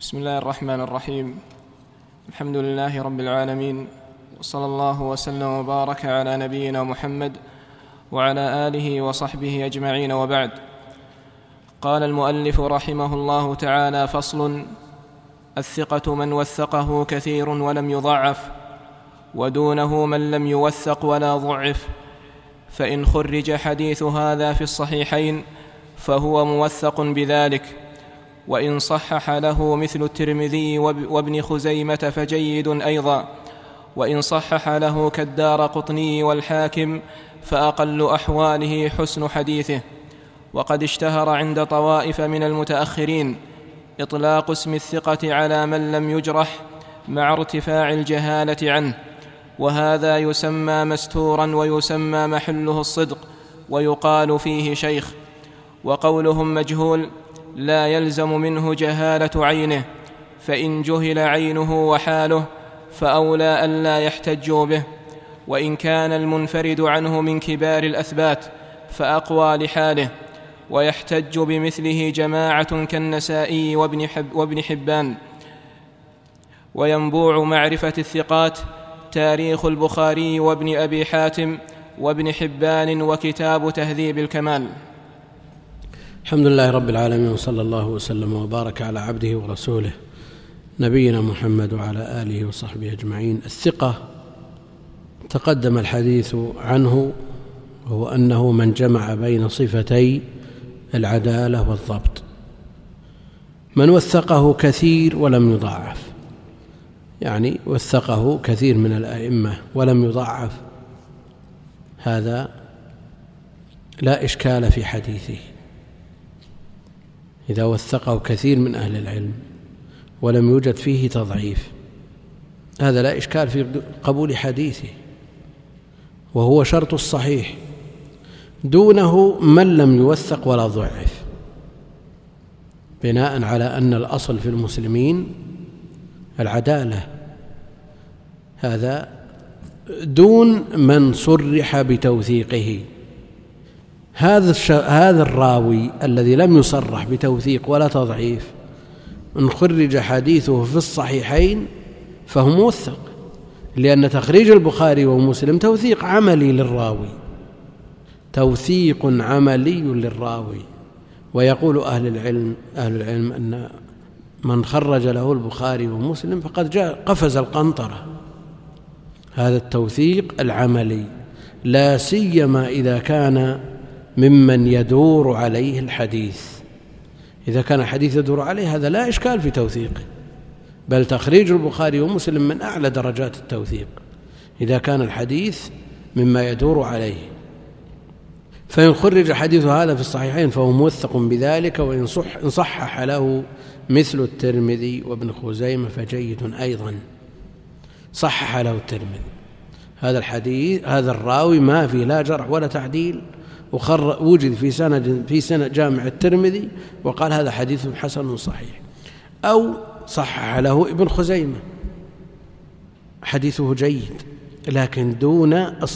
بسم الله الرحمن الرحيم. الحمد لله رب العالمين، وصلى الله وسلم وبارك على نبينا محمد وعلى آله وصحبه أجمعين، وبعد. قال المؤلف رحمه الله تعالى: فصل: الثقة من وثقه كثير ولم يضعف، ودونه من لم يوثق ولا ضعف، فإن خرج حديث هذا في الصحيحين فهو موثق بذلك، وإن صحح له مثل الترمذي وابن خزيمة فجيد أيضا، وإن صحح له كالدارقطني والحاكم فأقل أحواله حسن حديثه. وقد اشتهر عند طوائف من المتأخرين إطلاق اسم الثقة على من لم يجرح مع ارتفاع الجهالة عنه، وهذا يسمى مستورا ويسمى محله الصدق، ويقال فيه شيخ. وقولهم مجهول لا يلزم منه جهالة عينه، فإن جهل عينه وحاله فأولى ألا يحتجوا به، وإن كان المنفرد عنه من كبار الأثبات فأقوى لحاله، ويحتج بمثله جماعة كالنسائي وابن حبان. وينبوع معرفة الثقات تاريخ البخاري وابن أبي حاتم وابن حبان وكتاب تهذيب الكمال. الحمد لله رب العالمين، وصلى الله وسلم وبارك على عبده ورسوله نبينا محمد وعلى آله وصحبه أجمعين. الثقة تقدم الحديث عنه، وهو أنه من جمع بين صفتي العدالة والضبط. من وثقه كثير ولم يضعف، يعني وثقه كثير من الأئمة ولم يضعف، هذا لا إشكال في حديثه. إذا وثقه كثير من أهل العلم ولم يوجد فيه تضعيف، هذا لا إشكال في قبول حديثه، وهو شرط الصحيح. دونه من لم يوثق ولا ضعف، بناء على أن الأصل في المسلمين العدالة، هذا دون من صرح بتوثيقه. هذا الراوي الذي لم يصرح بتوثيق ولا تضعيف، إن خرج حديثه في الصحيحين فهو موثق، لأن تخريج البخاري ومسلم توثيق عملي للراوي، توثيق عملي للراوي. ويقول أهل العلم أن من خرج له البخاري ومسلم فقد قفز القنطرة. هذا التوثيق العملي، لا سيما إذا كان ممن يدور عليه الحديث. إذا كان الحديث يدور عليه هذا لا إشكال في توثيقه، بل تخريج البخاري ومسلم من أعلى درجات التوثيق إذا كان الحديث مما يدور عليه. فإن خرج حديث هذا في الصحيحين فهو موثق بذلك، وإن صحح له مثل الترمذي وابن خزيمة فجيد أيضا. صحح له الترمذي هذا الحديث، هذا الراوي ما فيه لا جرح ولا تعديل، ووجد في سند جامع الترمذي وقال هذا حديث حسن صحيح. أو صحح له ابن خزيمة حديثه جيد، لكن دون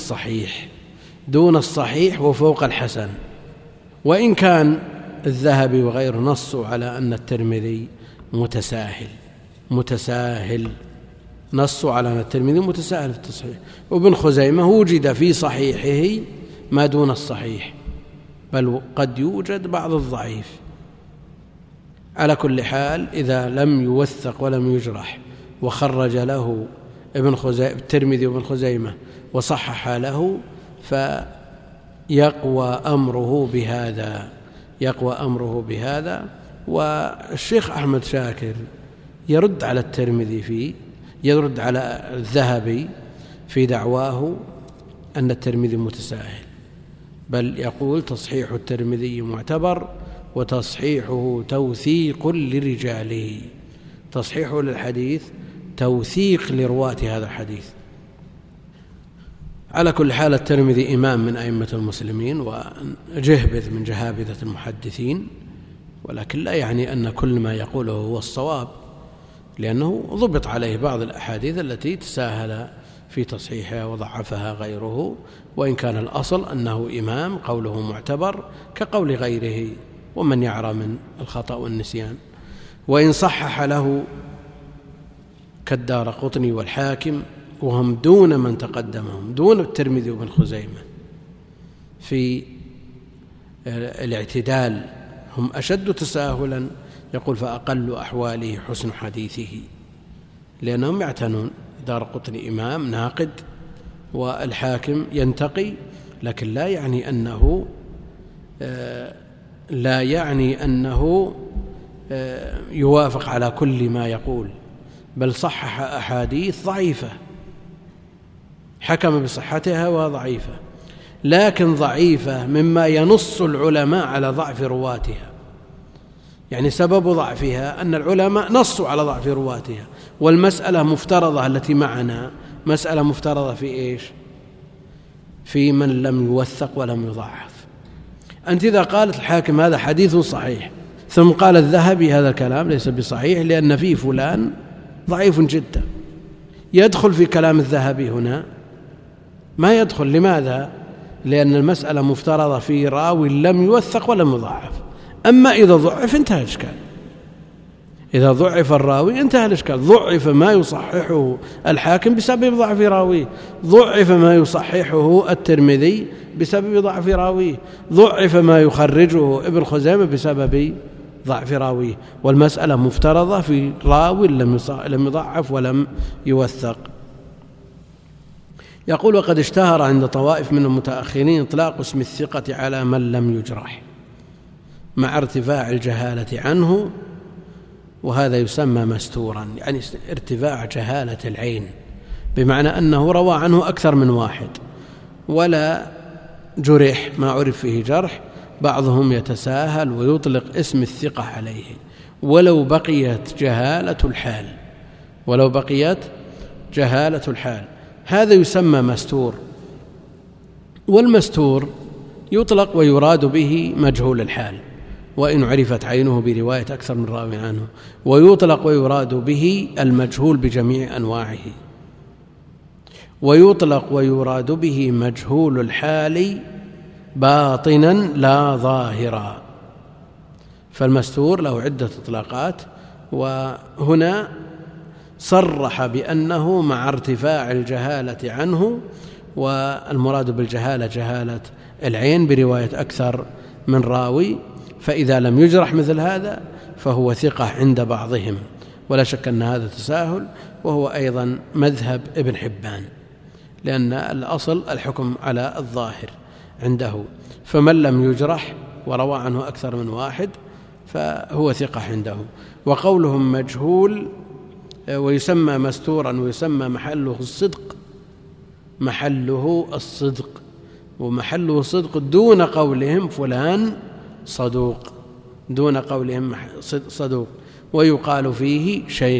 الصحيح وفوق الحسن. وإن كان الذهبي وغيره نصوا على أن الترمذي متساهل، نصوا على أن الترمذي متساهل في التصحيح. وابن خزيمة وجد في صحيحه ما دون الصحيح، بل قد يوجد بعض الضعيف. على كل حال، إذا لم يوثق ولم يجرح وخرج له الترمذي وابن خزيمة وصحح له، فيقوى أمره بهذا. والشيخ أحمد شاكر يرد على الذهبي في دعواه أن الترمذي متساهل، بل يقول تصحيح الترمذي معتبر، وتصحيحه توثيق لرجاله، تصحيحه للحديث توثيق لرواة هذا الحديث. على كل حال، الترمذي إمام من أئمة المسلمين وجهبذ من جهابذة المحدثين، ولكن لا يعني أن كل ما يقوله هو الصواب، لأنه ضبط عليه بعض الأحاديث التي تساهل في تصحيحها وضعفها غيره، وإن كان الأصل أنه إمام قوله معتبر كقول غيره، ومن يعرى من الخطأ والنسيان. وإن صحح له كالدارقطني والحاكم، وهم دون من تقدمهم، دون الترمذي وابن خزيمة في الاعتدال، هم أشد تساهلا، يقول فأقل أحواله حسن حديثه، لأنهم يعتنون. دارقطني إمام ناقد والحاكم ينتقي، لكن لا يعني أنه يوافق على كل ما يقول، بل صحح أحاديث ضعيفة، حكم بصحتها وضعيفة، لكن ضعيفة مما ينص العلماء على ضعف رواتها. يعني سبب ضعفها أن العلماء نصوا على ضعف رواتها، والمسألة مفترضة التي معنا مسألة مفترضة في إيش؟ في من لم يوثق ولم يضعف. أنت إذا قالت الحاكم هذا حديث صحيح، ثم قال الذهبي هذا الكلام ليس بصحيح لأن فيه فلان ضعيف جدا، يدخل في كلام الذهبي هنا؟ ما يدخل. لماذا؟ لأن المسألة مفترضة في راوي لم يوثق ولم يضعف. أما إذا ضعف انتهى الإشكال، إذا ضعف الراوي انتهى الإشكال. ضعف ما يصححه الحاكم بسبب ضعف راويه، ضعف ما يصححه الترمذي بسبب ضعف راويه، ضعف ما يخرجه ابن خزيمة بسبب ضعف راويه، والمسألة مفترضة في راوي لم يضعف ولم يوثق. يقول وقد اشتهر عند طوائف من المتأخرين إطلاق اسم الثقة على من لم يجرح مع ارتفاع الجهالة عنه، وهذا يسمى مستورا، يعني ارتفاع جهالة العين، بمعنى أنه روى عنه أكثر من واحد ولا جرح، ما عرف فيه جرح. بعضهم يتساهل ويطلق اسم الثقة عليه ولو بقيت جهالة الحال، هذا يسمى مستور. والمستور يطلق ويراد به مجهول الحال وإن عرفت عينه برواية أكثر من راوي عنه، ويطلق ويراد به المجهول بجميع أنواعه، ويطلق ويراد به مجهول الحال باطنا لا ظاهرا. فالمستور له عدة إطلاقات، وهنا صرح بأنه مع ارتفاع الجهالة عنه، والمراد بالجهالة جهالة العين برواية أكثر من راوي، فإذا لم يجرح مثل هذا فهو ثقة عند بعضهم، ولا شك أن هذا تساهل، وهو أيضا مذهب ابن حبان، لأن الأصل الحكم على الظاهر عنده. فمن لم يجرح وروى عنه أكثر من واحد فهو ثقة عنده. وقولهم مجهول ويسمى مستورا ويسمى محله الصدق، ومحله الصدق دون قولهم فلان صدوق، دون قولهم صدوق، ويقال فيه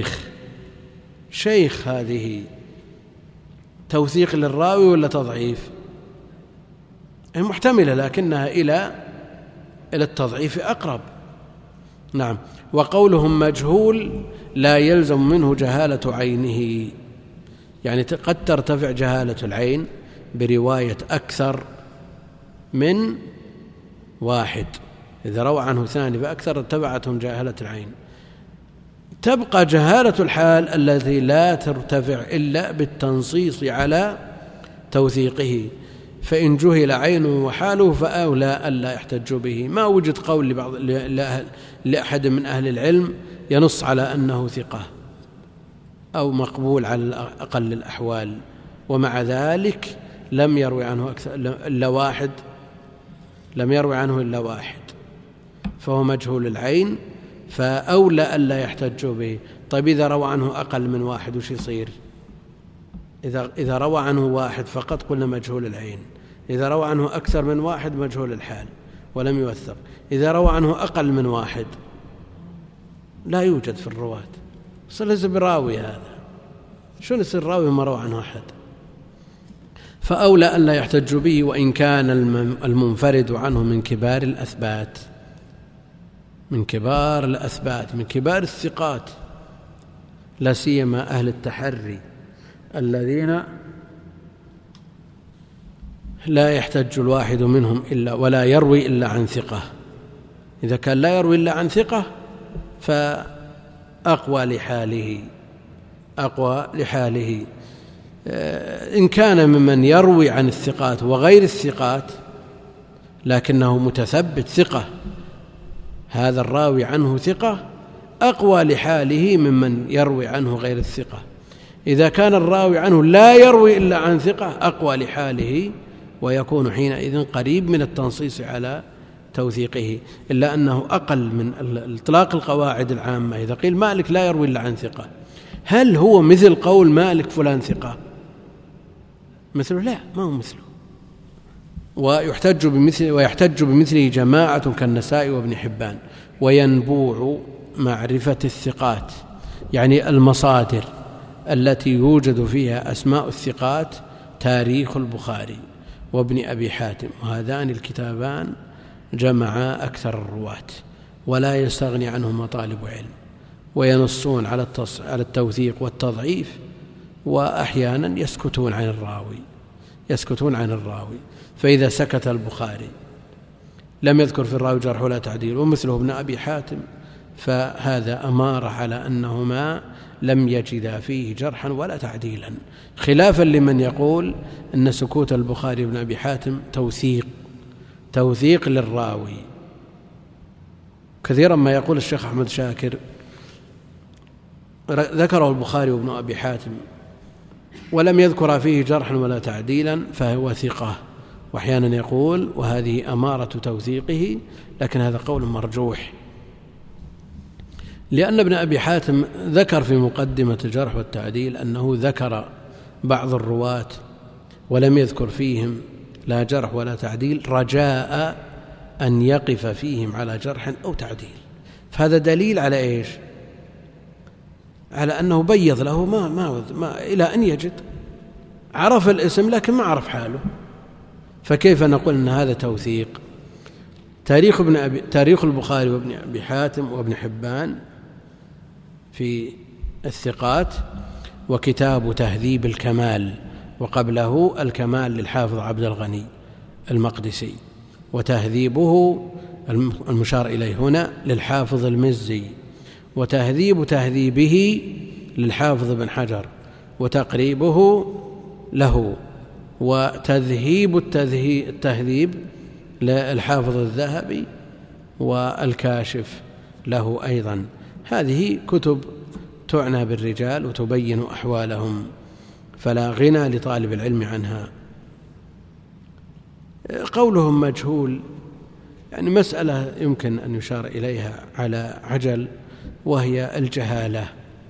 شيخ. هذه توثيق للراوي ولا تضعيف؟ محتملة، لكنها إلى التضعيف أقرب. نعم. وقولهم مجهول لا يلزم منه جهالة عينه، يعني قد ترتفع جهالة العين برواية أكثر من واحد، إذا روى عنه ثاني فأكثر ارتفعتهم جهالة العين. تبقى جهالة الحال التي لا ترتفع إلا بالتنصيص على توثيقه، فإن جهل عينه وحاله فأولى ألا يحتج به. ما وجد قول لأحد من أهل العلم ينص على أنه ثقة أو مقبول على أقل الأحوال، ومع ذلك لم يروي عنه إلا واحد، فهو مجهول العين، فأولى ألا يحتج به. طيب إذا روى عنه أقل من واحد وش يصير؟ إذا روى عنه واحد فقط قلنا مجهول العين، إذا روى عنه أكثر من واحد مجهول الحال ولم يوثق، إذا روى عنه أقل من واحد لا يوجد في الرواة، ليس براوي هذا، شو يصير راوي ما روى عنه أحد؟ فأولى أن لا يحتج به، وإن كان المنفرد عنه من كبار الأثبات، من كبار الثقات، لا سيما أهل التحري الذين لا يحتج الواحد منهم ولا يروي إلا عن ثقة. إذا كان لا يروي إلا عن ثقة أقوى لحاله. إن كان ممن يروي عن الثقات وغير الثقات لكنه متثبت ثقة، هذا الراوي عنه ثقة أقوى لحاله ممن يروي عنه غير الثقة. إذا كان الراوي عنه لا يروي إلا عن ثقة أقوى لحاله، ويكون حينئذ قريب من التنصيص على توثيقه، إلا أنه أقل من إطلاق القواعد العامة. إذا قيل مالك لا يروي إلا عن ثقة، هل هو مثل قول مالك فلان ثقة مثله؟ لا، ما هو مثله. ويحتج بمثله جماعة كالنسائي وابن حبان. وينبوع معرفة الثقات، يعني المصادر التي يوجد فيها أسماء الثقات، تاريخ البخاري وابن أبي حاتم، وهذان الكتابان جمعا أكثر الرواة ولا يستغني عنهما طالب علم، وينصون على التوثيق والتضعيف، وأحيانا يسكتون عن الراوي. فإذا سكت البخاري لم يذكر في الراوي جرح ولا تعديل، ومثله ابن أبي حاتم، فهذا أمارة على أنهما لم يجدا فيه جرحا ولا تعديلا، خلافا لمن يقول أن سكوت البخاري وابن أبي حاتم توثيق للراوي. كثيرا ما يقول الشيخ أحمد شاكر ذكره البخاري وابن أبي حاتم ولم يذكر فيه جرحا ولا تعديلا فهو ثقة، وأحيانا يقول وهذه أمارة توثيقه، لكن هذا قول مرجوح، لأن ابن أبي حاتم ذكر في مقدمة الجرح والتعديل أنه ذكر بعض الرواة ولم يذكر فيهم لا جرح ولا تعديل رجاء أن يقف فيهم على جرح أو تعديل. فهذا دليل على إيش؟ على أنه بيض له ما إلى أن يجد، عرف الاسم لكن ما عرف حاله، فكيف نقول أن هذا توثيق؟ تاريخ البخاري وابن أبي حاتم وابن حبان في الثقات، وكتاب تهذيب الكمال، وقبله الكمال للحافظ عبد الغني المقدسي، وتهذيبه المشار إليه هنا للحافظ المزي، وتهذيب تهذيبه للحافظ بن حجر، وتقريبه له، وتذهيب التهذيب للحافظ الذهبي، والكاشف له أيضا. هذه كتب تعنى بالرجال وتبين أحوالهم، فلا غنى لطالب العلم عنها. قولهم مجهول يعني مسألة يمكن أن يشار إليها على عجل، وهي الجهالة.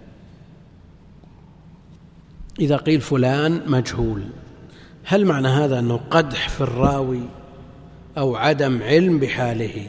إذا قيل فلان مجهول، هل معنى هذا أنه قدح في الراوي أو عدم علم بحاله؟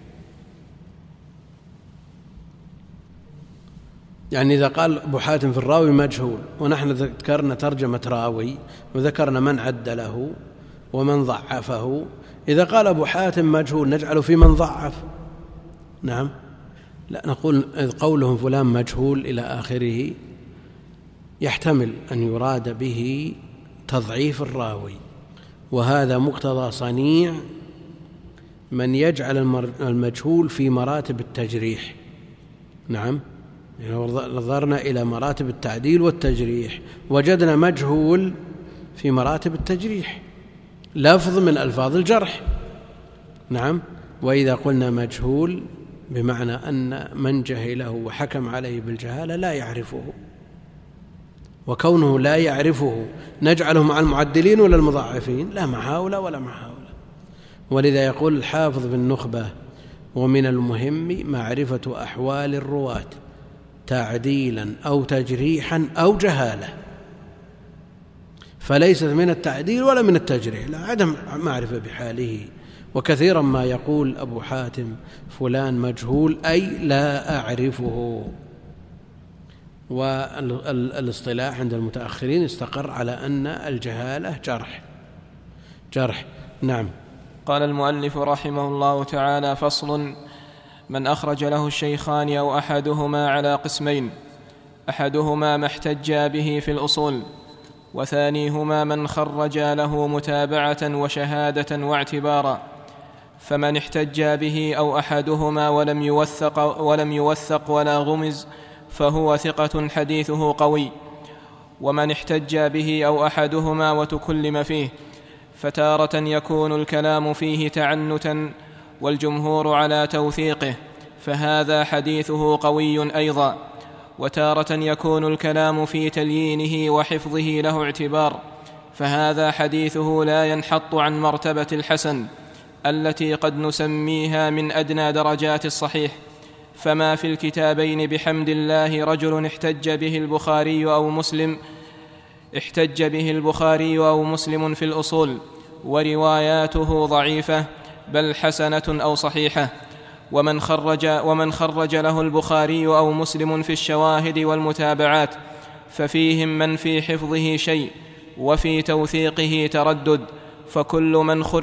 يعني إذا قال أبو حاتم في الراوي مجهول، ونحن ذكرنا ترجمة راوي وذكرنا من عد له ومن ضعفه، إذا قال أبو حاتم مجهول نجعله في من ضعف؟ نعم، لا، نقول قولهم فلان مجهول إلى آخره يحتمل أن يراد به تضعيف الراوي، وهذا مقتضى صنيع من يجعل المجهول في مراتب التجريح. نعم، يعني نظرنا إلى مراتب التعديل والتجريح وجدنا مجهول في مراتب التجريح، لفظ من ألفاظ الجرح. نعم، وإذا قلنا مجهول بمعنى أن من جهله وحكم عليه بالجهالة لا يعرفه، وكونه لا يعرفه نجعله مع المعدلين ولا المضاعفين؟ لا، مع هؤلاء ولا مع هؤلاء. ولذا يقول الحافظ بالنخبة: ومن المهم معرفة أحوال الرواة تعديلا أو تجريحا أو جهالة، فليست من التعديل ولا من التجريح، لا، عدم معرفة بحاله. وكثيرا ما يقول أبو حاتم فلان مجهول أي لا أعرفه، والاصطلاح عند المتأخرين استقر على أن الجهالة جرح. نعم. قال المؤلف رحمه الله تعالى: فصل: من أخرج له الشيخان أو أحدهما على قسمين: أحدهما ما احتجا به في الأصول، وثانيهما من خرجا له متابعة وشهادة واعتبارا. فمن احتجا به أو أحدهما ولم يوثق ولا غمز فهو ثقة حديثه قوي. ومن احتج به أو أحدهما وتكلم فيه، فتارة يكون الكلام فيه تعنتا والجمهور على توثيقه، فهذا حديثه قوي أيضا. وتارة يكون الكلام في تليينه وحفظه له اعتبار، فهذا حديثه لا ينحط عن مرتبة الحسن التي قد نسميها من أدنى درجات الصحيح. فما في الكتابين بحمد الله رجل احتج به البخاري أو مسلم في الأصول ورواياته ضعيفة بل حسنة أو صحيحة، ومن خرج له البخاري أو مسلم في الشواهد والمتابعات، ففيهم من في حفظه شيء وفي توثيقه تردد، فكل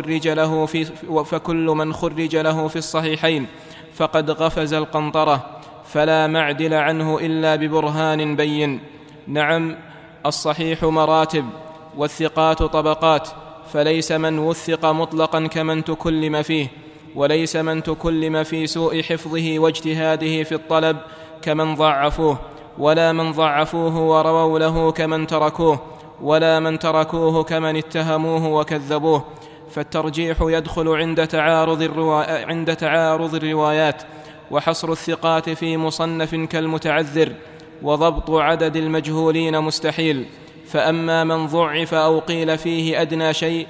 من خرج له في الصحيحين فقد غفز القنطرة، فلا معدل عنه إلا ببرهان بين. نعم، الصحيح مراتب والثقات طبقات، فليس من وثق مطلقا كمن تكلم فيه، وليس من تكلم في سوء حفظه واجتهاده في الطلب كمن ضعفوه، ولا من ضعفوه ورووا له كمن تركوه، ولا من تركوه كمن اتهموه وكذبوه. فالترجيح يدخل عند تعارض الروايات، وحصر الثقات في مصنف كالمتعذر، وضبط عدد المجهولين مستحيل. فأما من ضعف أو قيل فيه أدنى شيء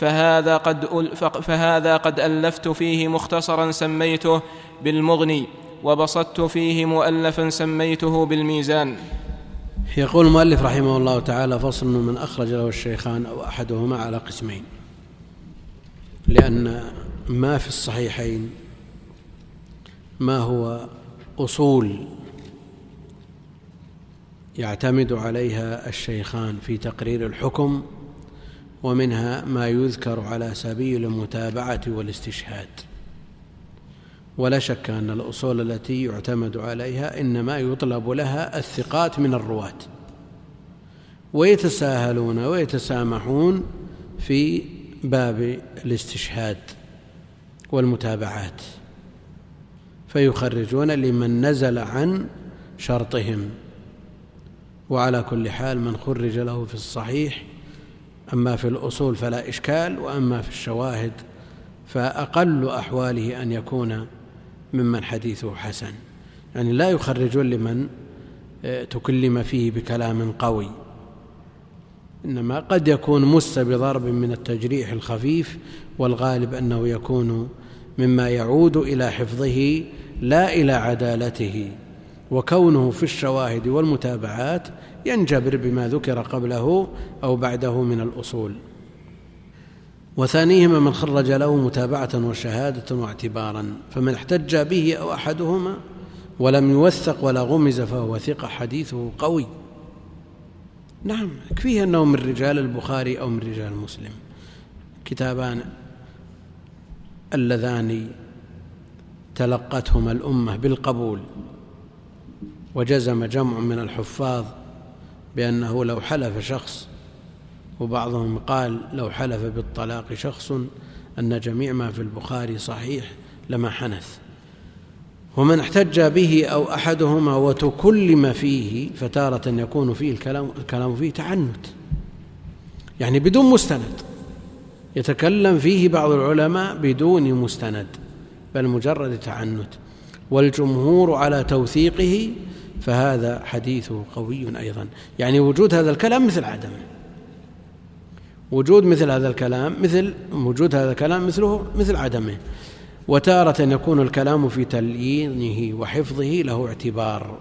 فهذا قد ألفت فيه مختصرا سميته بالمغني، وبسطت فيه مؤلفا سميته بالميزان. يقول المؤلف رحمه الله تعالى: فصل: من أخرج له الشيخان أو أحدهما على قسمين، لأن ما في الصحيحين ما هو أصول يعتمد عليها الشيخان في تقرير الحكم، ومنها ما يذكر على سبيل المتابعة والاستشهاد. ولا شك أن الأصول التي يعتمد عليها إنما يطلب لها الثقات من الرواة، ويتساهلون ويتسامحون في باب الاستشهاد والمتابعات، فيخرجون لمن نزل عن شرطهم. وعلى كل حال من خرج له في الصحيح، أما في الأصول فلا إشكال، وأما في الشواهد فأقل أحواله أن يكون ممن حديثه حسن، يعني لا يخرجون لمن تكلم فيه بكلام قوي، إنما قد يكون مس بضرب من التجريح الخفيف، والغالب أنه يكون مما يعود إلى حفظه لا إلى عدالته، وكونه في الشواهد والمتابعات ينجبر بما ذكر قبله أو بعده من الأصول. وثانيهما من خرج له متابعة وشهادة واعتبارا، فمن احتج به أو أحدهما ولم يوثق ولا غمز فهو ثقة حديثه قوي. نعم، يكفيه أنه من رجال البخاري أو من رجال مسلم، كتابان اللذان تلقتهما الأمة بالقبول، وجزم جمع من الحفاظ بأنه لو حلف شخص، وبعضهم قال لو حلف بالطلاق شخص أن جميع ما في البخاري صحيح لما حنث. ومن احتج به أو أحدهما وتكلم فيه، فتارة يكون فيه الكلام فيه تعنت، يعني بدون مستند، يتكلم فيه بعض العلماء بدون مستند بل مجرد تعنت، والجمهور على توثيقه، فهذا حديثه قوي أيضا. يعني وجود هذا الكلام مثل عدمه، وجود مثل هذا الكلام وجود هذا الكلام مثل عدمه. وتارة يكون الكلام في تليينه وحفظه له اعتبار،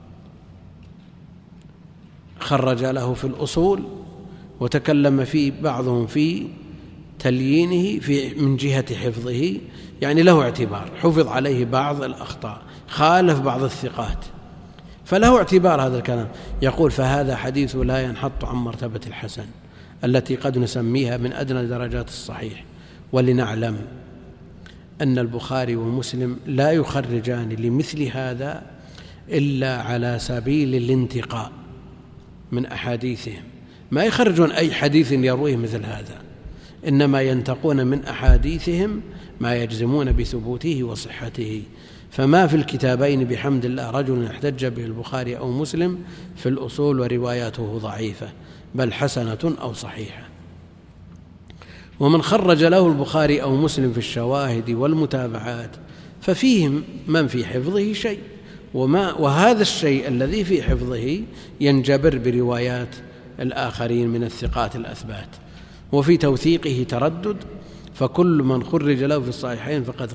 خرج له في الأصول وتكلم فيه بعضهم في تليينه من جهة حفظه، يعني له اعتبار، حفظ عليه بعض الأخطاء، خالف بعض الثقات، فله اعتبار هذا الكلام. يقول: فهذا حديث لا ينحط عن مرتبة الحسن التي قد نسميها من أدنى درجات الصحيح. ولنعلم أن البخاري ومسلم لا يخرجان لمثل هذا إلا على سبيل الانتقاء من أحاديثهم، ما يخرجون أي حديث يرويه مثل هذا، إنما ينتقون من أحاديثهم ما يجزمون بثبوته وصحته. فما في الكتابين بحمد الله رجل احتج به البخاري أو مسلم في الأصول ورواياته ضعيفة بل حسنة أو صحيحة. ومن خرج له البخاري أو مسلم في الشواهد والمتابعات ففيهم من في حفظه شيء، وهذا الشيء الذي في حفظه ينجبر بروايات الآخرين من الثقات الأثبات. وفي توثيقه تردد، فكل من خرج له في الصحيحين فقد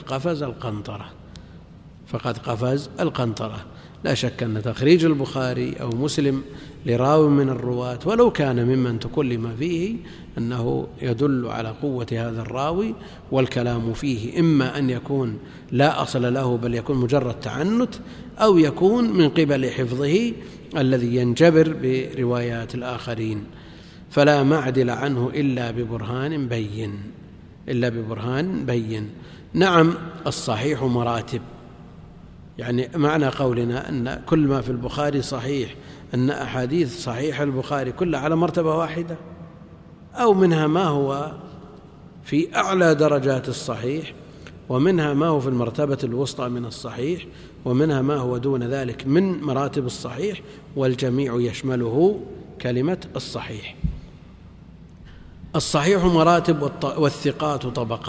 قفز القنطرة. لا شك أن تخريج البخاري أو مسلم لراو من الرواة ولو كان ممن تكلم فيه أنه يدل على قوة هذا الراوي، والكلام فيه إما أن يكون لا أصل له بل يكون مجرد تعنت، أو يكون من قبل حفظه الذي ينجبر بروايات الآخرين، فلا معدل عنه إلا ببرهان بين. نعم الصحيح مراتب، يعني معنى قولنا أن كل ما في البخاري صحيح أن أحاديث صحيح البخاري كلها على مرتبة واحدة، أو منها ما هو في أعلى درجات الصحيح، ومنها ما هو في المرتبة الوسطى من الصحيح، ومنها ما هو دون ذلك من مراتب الصحيح، والجميع يشمله كلمة الصحيح. الصحيح مراتب والثقات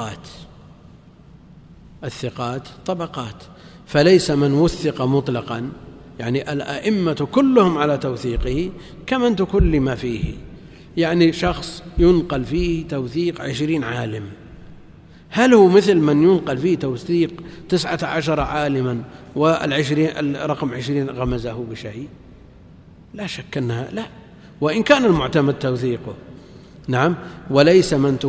طبقات، فليس من وثق مطلقا، يعني الأئمة كلهم على توثيقه كمن تكلم فيه، يعني شخص ينقل فيه توثيق 20 عالم، هل هو مثل من ينقل فيه توثيق 19 عالما والرقم 20 غمزه بشيء؟ لا شك أنها لا، وإن كان المعتمد توثيقه. نعم، وليس من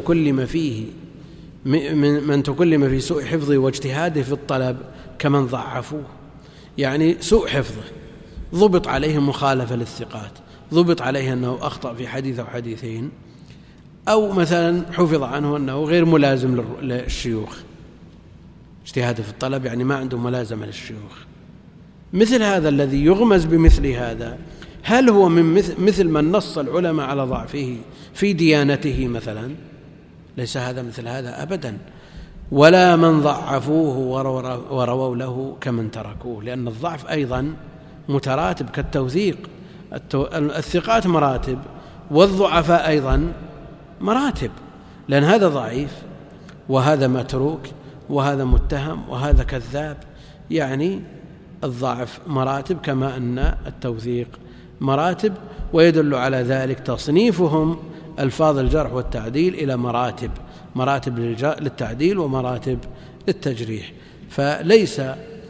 تكلم في سوء حفظه واجتهاده في الطلب كمن ضعفوه، يعني سوء حفظه ضبط عليه مخالفة للثقات، ضبط عليه أنه أخطأ في حديث أو حديثين، أو مثلا حفظ عنه أنه غير ملازم للشيوخ، اجتهاده في الطلب يعني ما عنده ملازمة للشيوخ. مثل هذا الذي يغمز بمثل هذا، هل هو من مثل من نص العلماء على ضعفه في ديانته مثلا؟ ليس هذا مثل هذا أبدا. ولا من ضعفوه ورووا له كمن تركوه، لأن الضعف أيضا متراتب كالتوثيق، الثقات مراتب والضعفاء أيضا مراتب، لأن هذا ضعيف وهذا متروك وهذا متهم وهذا كذاب، يعني الضعف مراتب كما أن التوثيق مراتب. ويدل على ذلك تصنيفهم ألفاظ الجرح والتعديل إلى مراتب للتعديل ومراتب للتجريح، فليس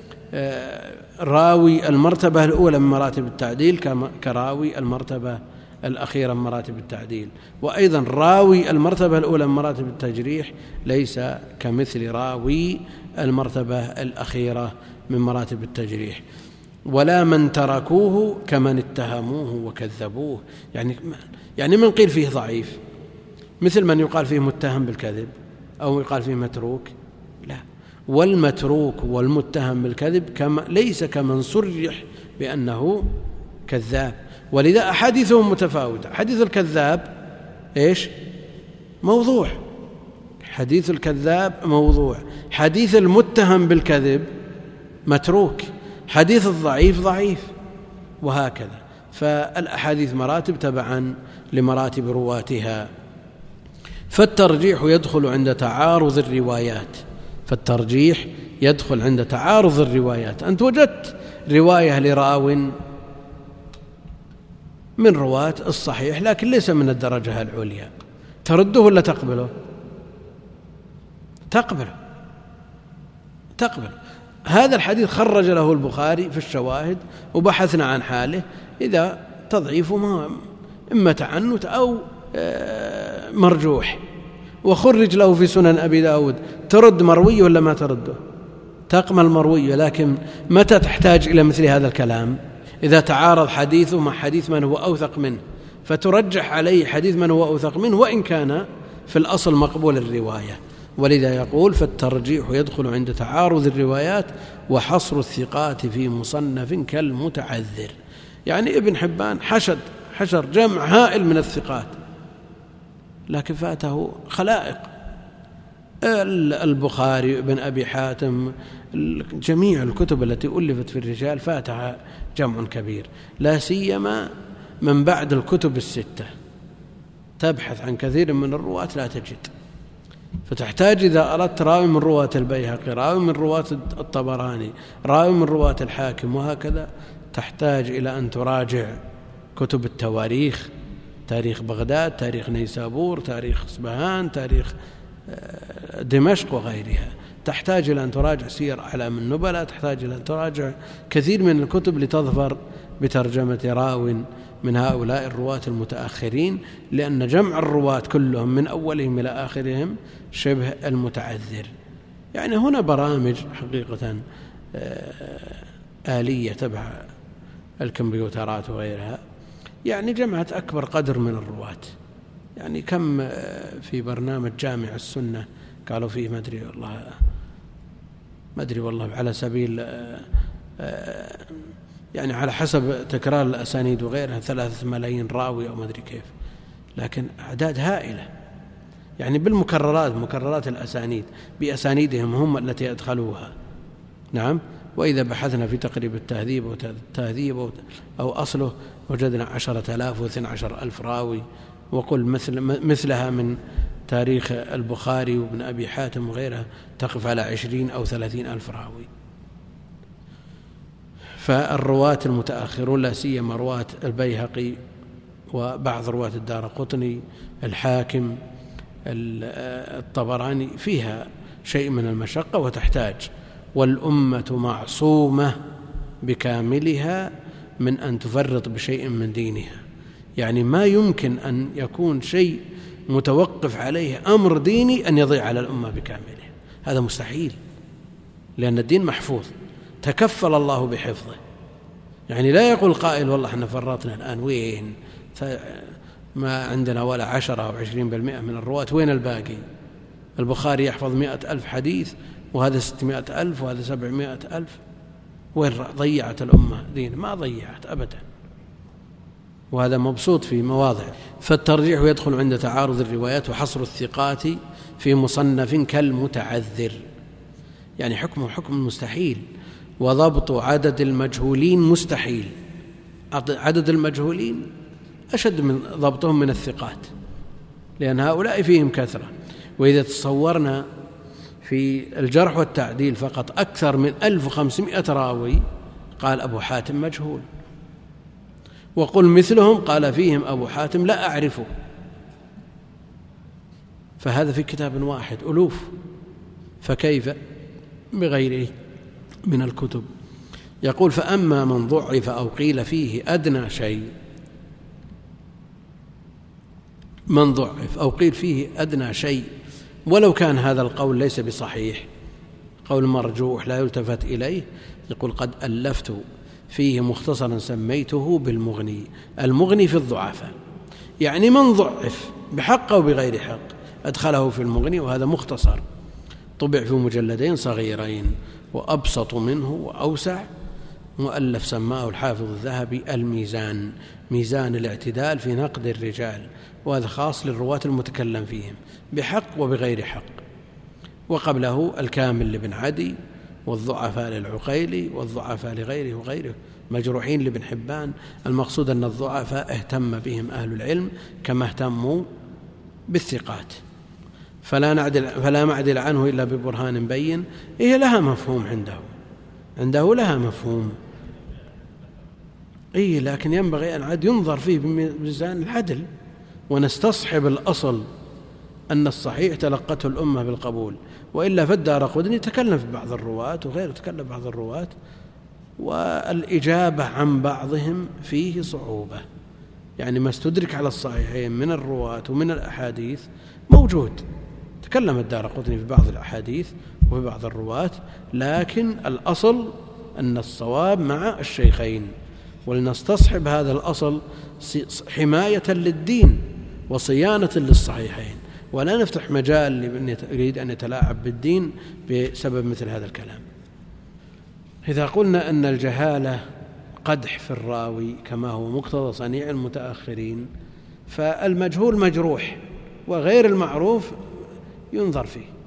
راوي المرتبة الأولى من مراتب التعديل كراوي المرتبة الأخيرة من مراتب التعديل، وأيضا راوي المرتبة الأولى من مراتب التجريح ليس كمثل راوي المرتبة الأخيرة من مراتب التجريح. ولا من تركوه كمن اتهموه وكذبوه، يعني من قيل فيه ضعيف مثل من يقال فيه متهم بالكذب أو يقال فيه متروك، لا، والمتروك والمتهم بالكذب ليس كمن صرح بأنه كذاب. ولذا أحاديثهم متفاوتة، حديث الكذاب موضوع، حديث الكذاب موضوع، حديث المتهم بالكذب متروك، حديث الضعيف ضعيف، وهكذا. فالأحاديث مراتب تبعا لمراتب رواتها. فالترجيح يدخل عند تعارض الروايات. أنت وجدت رواية لراو من رواة الصحيح لكن ليس من الدرجة العليا، ترده ولا تقبله؟ تقبل. هذا الحديث خرج له البخاري في الشواهد وبحثنا عن حاله، إذا تضعيفه إما تعنت أو مرجوح، وخرج له في سنن أبي داود، ترد مروي ولا ما ترده؟ تقبل مروي، لكن متى تحتاج إلى مثل هذا الكلام؟ إذا تعارض حديثه مع حديث من هو أوثق منه، فترجح عليه حديث من هو أوثق منه وإن كان في الأصل مقبول الرواية. ولذا يقول فالترجيح يدخل عند تعارض الروايات وحصر الثقات في مصنف كالمتعذر، يعني ابن حبان حشر جمع هائل من الثقات لكن فاته خلائق البخاري ابن أبي حاتم، جميع الكتب التي ألفت في الرجال فاتها جمع كبير، لا سيما من بعد الكتب الستة. تبحث عن كثير من الرواة لا تجد، فتحتاج إذا أردت راوي من رواة البيهقي، راوي من رواة الطبراني، راوي من رواة الحاكم، وهكذا تحتاج إلى أن تراجع كتب التواريخ، تاريخ بغداد، تاريخ نيسابور، تاريخ إصبهان، تاريخ دمشق وغيرها. تحتاج إلى أن تراجع سير أعلام النبلاء، تحتاج إلى أن تراجع كثير من الكتب لتظفر بترجمة راو من هؤلاء الرواة المتأخرين، لأن جمع الرواة كلهم من أولهم إلى آخرهم شبه المتعذر. يعني هنا برامج حقيقة آلية تبع الكمبيوترات وغيرها، يعني جمعت أكبر قدر من الرواة. يعني كم في برنامج جامع السنة قالوا فيه ما أدري والله على سبيل يعني على حسب تكرار الأسانيد وغيرها 3 ملايين راوي أو ما أدري كيف، لكن أعداد هائلة يعني بالمكررات، مكررات الأسانيد بأسانيدهم هم التي أدخلوها. نعم. وإذا بحثنا في تقريب التهذيب أو أصله وجدنا 10,000 و12,000 راوي، وقل مثلها من تاريخ البخاري وابن أبي حاتم وغيرها تقف على 20 أو 30,000 راوي. فالرواة المتأخرون لا سيما رواة البيهقي وبعض رواة الدارقطني، الحاكم، الطبراني، فيها شيء من المشقة وتحتاج، والأمة معصومة بكاملها من أن تفرط بشيء من دينها. يعني ما يمكن أن يكون شيء متوقف عليه أمر ديني أن يضيع على الأمة بكاملها، هذا مستحيل، لأن الدين محفوظ تكفل الله بحفظه. يعني لا يقول قائل والله احنا فرطنا الآن، وين ما عندنا ولا 10 أو 20% من الرواة، وين الباقي؟ البخاري يحفظ 100,000 حديث، وهذا 600,000 وهذا 700,000، وين ضيعت الأمة دين؟ ما ضيعت أبدا، وهذا مبسوط في مواضع. فالترجيح يدخل عند تعارض الروايات وحصر الثقات في مصنف كالمتعذر، يعني حكمه حكم المستحيل، وضبط عدد المجهولين مستحيل. عدد المجهولين أشد من ضبطهم من الثقات، لأن هؤلاء فيهم كثرة. وإذا تصورنا في الجرح والتعديل فقط أكثر من 1500 راوي، قال أبو حاتم مجهول، وقل مثلهم قال فيهم أبو حاتم لا أعرفه، فهذا في كتاب واحد ألوف، فكيف بغيره من الكتب؟ يقول فأما من ضعف أو قيل فيه أدنى شيء، من ضعف أو قيل فيه أدنى شيء ولو كان هذا القول ليس بصحيح، قول مرجوح لا يلتفت إليه، يقول قد ألفت فيه مختصرا سميته بالمغني. المغني في الضعفاء، يعني من ضعف بحق أو بغير حق أدخله في المغني، وهذا مختصر طبع في مجلدين صغيرين، وأبسط منه وأوسع مؤلف سماه الحافظ الذهبي الميزان، ميزان الاعتدال في نقد الرجال، وهذا خاص للرواة المتكلم فيهم بحق وبغير حق. وقبله الكامل لابن عدي، والضعفاء للعقيلي، والضعفاء لغيره وغيره، مجروحين لابن حبان. المقصود أن الضعفاء اهتم بهم أهل العلم كما اهتموا بالثقات، فلا معدل عنه إلا ببرهان بين. هي لها مفهوم عنده لها مفهوم، لكن ينبغي أن عاد ينظر فيه بميزان العدل، ونستصحب الأصل أن الصحيح تلقته الأمة بالقبول، وإلا فالدارقطني تكلم في بعض الرواة وغيره تكلم بعض الرواة، والإجابة عن بعضهم فيه صعوبة. يعني ما استدرك على الصحيحين من الرواة ومن الأحاديث موجود، تكلم الدارقطني في بعض الأحاديث وفي بعض الرواة، لكن الأصل أن الصواب مع الشيخين، ولنستصحب هذا الأصل حماية للدين وصيانة للصحيحين، ولا نفتح مجال لمن يريد أن يتلاعب بالدين بسبب مثل هذا الكلام. إذا قلنا أن الجهالة قدح في الراوي كما هو مقتضى صنيع المتأخرين، فالمجهول مجروح، وغير المعروف ينظر فيه،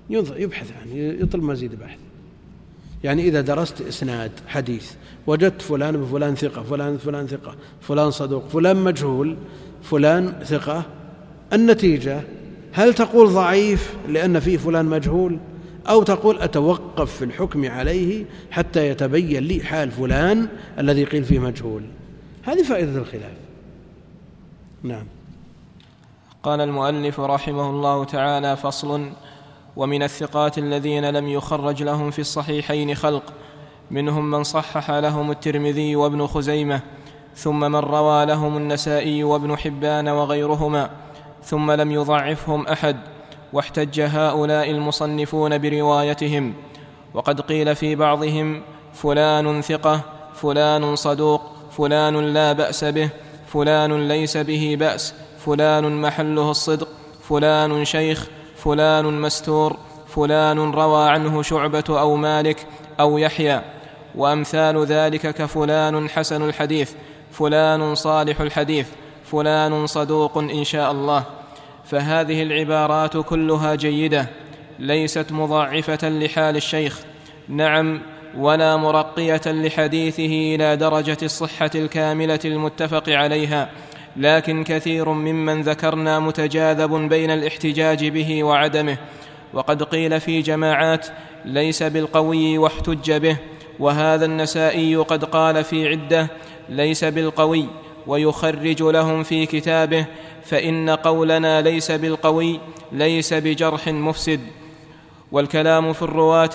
يبحث عنه، يطلب مزيد بحث. يعني إذا درست إسناد حديث وجدت فلان بفلان ثقة، فلان ثقة، فلان صدوق، فلان مجهول، فلان ثقة، النتيجة هل تقول ضعيف لأن فيه فلان مجهول، أو تقول أتوقف في الحكم عليه حتى يتبين لي حال فلان الذي قيل فيه مجهول؟ هذه فائدة الخلاف. نعم. قال المؤلف رحمه الله تعالى: فصل: ومن الثقات الذين لم يخرج لهم في الصحيحين خلق، منهم من صحح لهم الترمذي وابن خزيمة، ثم من روى لهم النسائي وابن حبان وغيرهما، ثم لم يضعفهم أحد، واحتج هؤلاء المصنفون بروايتهم. وقد قيل في بعضهم: فلان ثقة، فلان صدوق، فلان لا بأس به، فلان ليس به بأس، فلان محله الصدق، فلان شيخ، فلان مستور، فلان روى عنه شعبة أو مالك أو يحيى، وأمثال ذلك كفلان حسن الحديث، فلان صالح الحديث، فلان صدوق إن شاء الله. فهذه العبارات كلها جيدة، ليست مضاعفة لحال الشيخ، نعم، ولا مرقية لحديثه إلى درجة الصحة الكاملة المتفق عليها، لكن كثير ممن ذكرنا متجاذب بين الاحتجاج به وعدمه. وقد قيل في جماعات: ليس بالقوي واحتج به، وهذا النسائي قد قال في عدة: ليس بالقوي، ويخرج لهم في كتابه: فإن قولنا ليس بالقوي ليس بجرح مفسد. والكلام في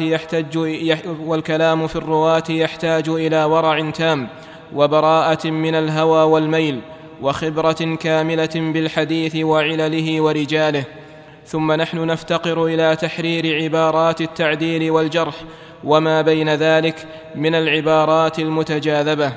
الرواة يحتاج إلى ورع تام، وبراءة من الهوى والميل، وخبرة كاملة بالحديث وعلله ورجاله. ثم نحن نفتقر إلى تحرير عبارات التعديل والجرح وما بين ذلك من العبارات المتجاذبة.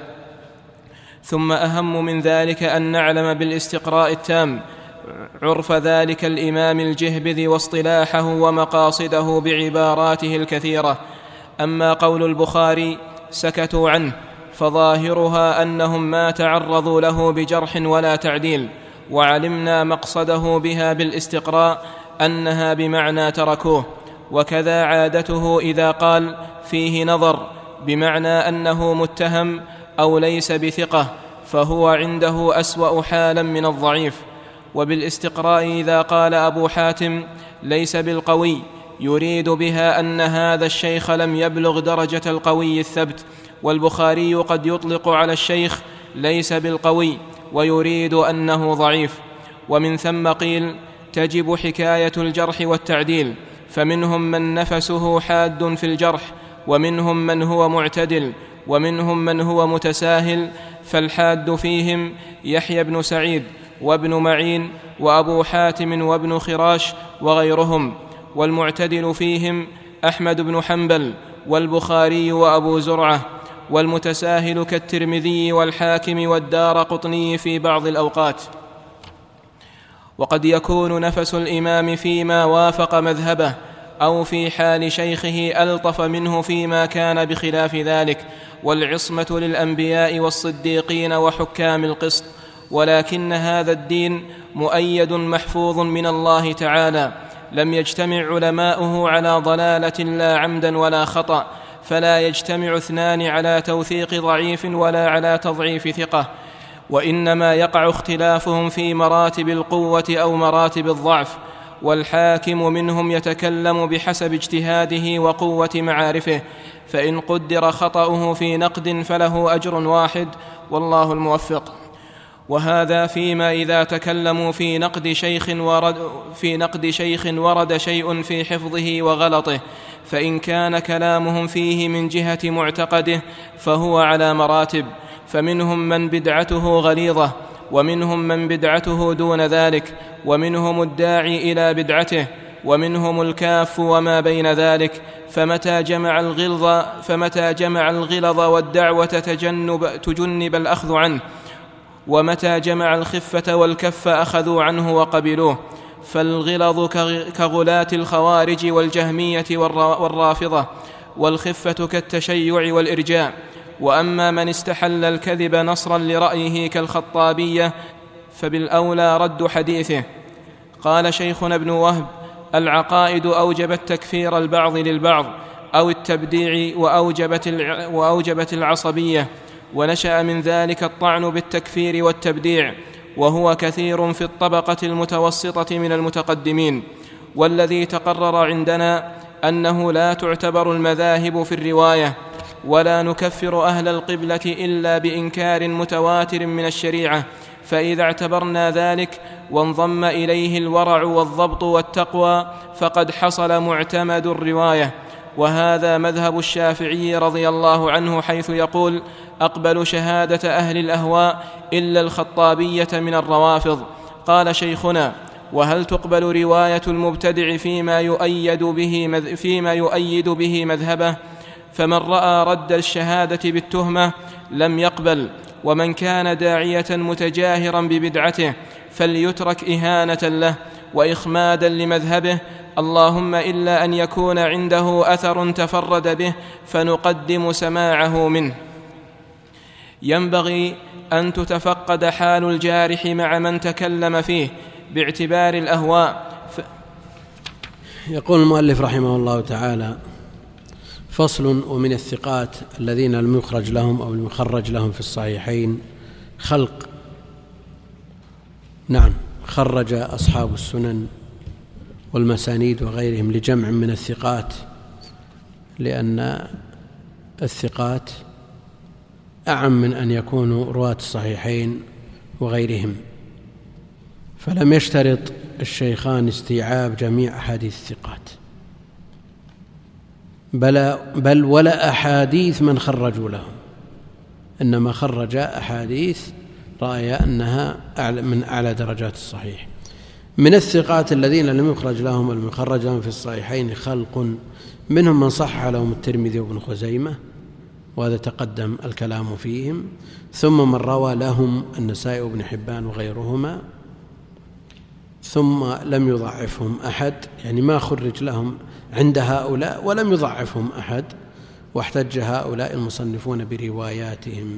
ثم أهم من ذلك أن نعلم بالاستقراء التام عرف ذلك الإمام الجهبذ واصطلاحه ومقاصده بعباراته الكثيرة. أما قول البخاري: سكتوا عنه، فظاهرها أنهم ما تعرضوا له بجرح ولا تعديل، وعلمنا مقصده بها بالاستقراء أنها بمعنى تركوه. وكذا عادته إذا قال: فيه نظر، بمعنى أنه متهم أو ليس بثقة، فهو عنده أسوأ حالا من الضعيف. وبالاستقراء إذا قال أبو حاتم: ليس بالقوي، يريد بها أن هذا الشيخ لم يبلغ درجة القوي الثبت. والبخاري قد يطلق على الشيخ: ليس بالقوي، ويريد أنه ضعيف. ومن ثم قيل: تجب حكاية الجرح والتعديل، فمنهم من نفسه حاد في الجرح، ومنهم من هو معتدل، ومنهم من هو متساهل. فالحاد فيهم يحيى بن سعيد وابن معين وأبو حاتم وابن خراش وغيرهم، والمعتدل فيهم أحمد بن حنبل والبخاري وأبو زرعة، والمتساهل كالترمذي والحاكم والدارقطني في بعض الأوقات. وقد يكون نفس الإمام فيما وافق مذهبه أو في حال شيخه ألطف منه فيما كان بخلاف ذلك، والعصمة للأنبياء والصديقين وحكام القسط. ولكن هذا الدين مؤيد محفوظ من الله تعالى، لم يجتمع علماؤه على ضلالة لا عمدا ولا خطأ، فلا يجتمع اثنان على توثيق ضعيف ولا على تضعيف ثقة، وإنما يقع اختلافهم في مراتب القوة أو مراتب الضعف. والحاكم منهم يتكلم بحسب اجتهاده وقوة معارفه، فإن قدر خطأه في نقد فله أجر واحد، والله الموفق. وهذا فيما إذا تكلموا في نقد شيخ ورد شيء في حفظه وغلطه، فإن كان كلامهم فيه من جهة معتقده فهو على مراتب، فمنهم من بدعته غليظة، ومنهم من بدعته دون ذلك، ومنهم الداعي إلى بدعته، ومنهم الكاف وما بين ذلك. فمتى جمع الغلظ والدعوة تجنب الأخذ عنه، ومتى جمع الخفة والكف أخذوا عنه وقبلوه. فالغلظ كغلاة الخوارج والجهمية والرافضة، والخفة كالتشيع والإرجاء. وأما من استحل الكذب نصرا لرأيه كالخطابية فبالأولى رد حديثه. قال شيخنا ابن وهب: العقائد أوجبت تكفير البعض للبعض أو التبديع وأوجبت العصبية، ونشأ من ذلك الطعن بالتكفير والتبديع، وهو كثير في الطبقة المتوسطة من المتقدمين. والذي تقرر عندنا أنه لا تعتبر المذاهب في الرواية، ولا نكفر أهل القبلة إلا بإنكار متواتر من الشريعة، فإذا اعتبرنا ذلك وانضم إليه الورع والضبط والتقوى فقد حصل معتمد الرواية. وهذا مذهب الشافعي رضي الله عنه، حيث يقول: أقبل شهادة أهل الأهواء إلا الخطابية من الروافض. قال شيخنا: وهل تقبل رواية المبتدع فيما يؤيد به مذهبه؟ فمن رأى رد الشهادة بالتهمة لم يقبل، ومن كان داعية متجاهرا ببدعته فليترك إهانة له وإخمادا لمذهبه، اللهم إلا أن يكون عنده أثر تفرد به فنقدم سماعه منه. ينبغي أن تتفقد حال الجارح مع من تكلم فيه باعتبار الأهواء. يقول المؤلف رحمه الله تعالى: فصل: ومن الثقات الذين لم يخرج لهم أو لم يخرج لهم في الصحيحين خلق. نعم، خرج أصحاب السنن والمسانيد وغيرهم لجمع من الثقات، لأن الثقات أعم من أن يكونوا رواة الصحيحين وغيرهم، فلم يشترط الشيخان استيعاب جميع أحاديث الثقات، بل ولا أحاديث من خرجوا لهم، إنما خرج أحاديث رأي أنها من أعلى درجات الصحيح. من الثقات الذين لم يخرج لهم ولم يخرج لهم في الصحيحين خلق، منهم من صح لهم الترمذي وابن خزيمة، وهذا تقدم الكلام فيهم، ثم من روى لهم النسائي وابن حبان وغيرهما، ثم لم يضعفهم أحد، يعني ما خرج لهم عند هؤلاء ولم يضعفهم أحد، واحتج هؤلاء المصنفون برواياتهم.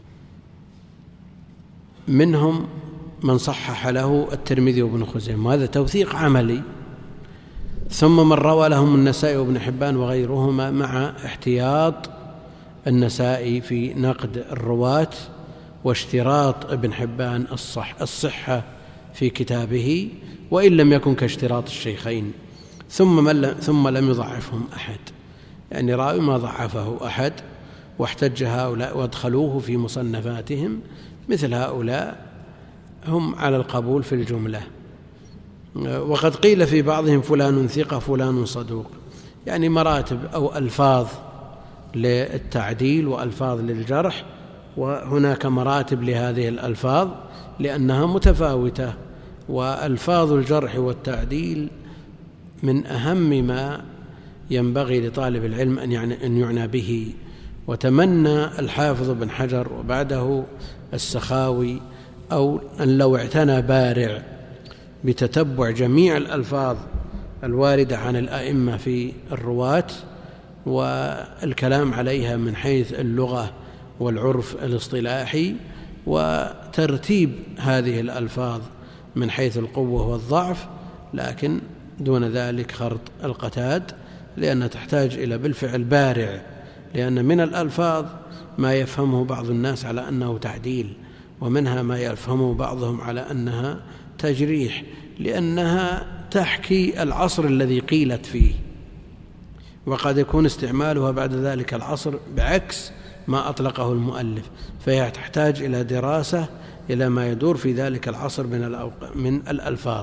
منهم من صحح له الترمذي وابن خزيمة، وهذا توثيق عملي، ثم من روى لهم النسائي وابن حبان وغيرهما، مع احتياط النسائي في نقد الرواة واشتراط ابن حبان الصحة في كتابه، وإن لم يكن كاشتراط الشيخين، ثم لم يضعفهم أحد، يعني راوي ما ضعفه أحد، واحتج هؤلاء وادخلوه في مصنفاتهم، مثل هؤلاء هم على القبول في الجملة. وقد قيل في بعضهم فلان ثقة فلان صدوق، يعني مراتب أو ألفاظ للتعديل وألفاظ للجرح، وهناك مراتب لهذه الألفاظ لأنها متفاوتة، وألفاظ الجرح والتعديل من أهم ما ينبغي لطالب العلم أن يعنى به. وتمنى الحافظ بن حجر وبعده السخاوي أو أن لو اعتنى بارع بتتبع جميع الألفاظ الواردة عن الأئمة في الرواة والكلام عليها من حيث اللغة والعرف الاصطلاحي، وترتيب هذه الألفاظ من حيث القوة والضعف، لكن دون ذلك خرط القتاد، لأنها تحتاج إلى بالفعل بارع، لأن من الألفاظ ما يفهمه بعض الناس على أنه تعديل، ومنها ما يفهمه بعضهم على أنها تجريح، لأنها تحكي العصر الذي قيلت فيه، وقد يكون استعمالها بعد ذلك العصر بعكس ما أطلقه المؤلف، فهي تحتاج إلى دراسة إلى ما يدور في ذلك العصر من الألفاظ.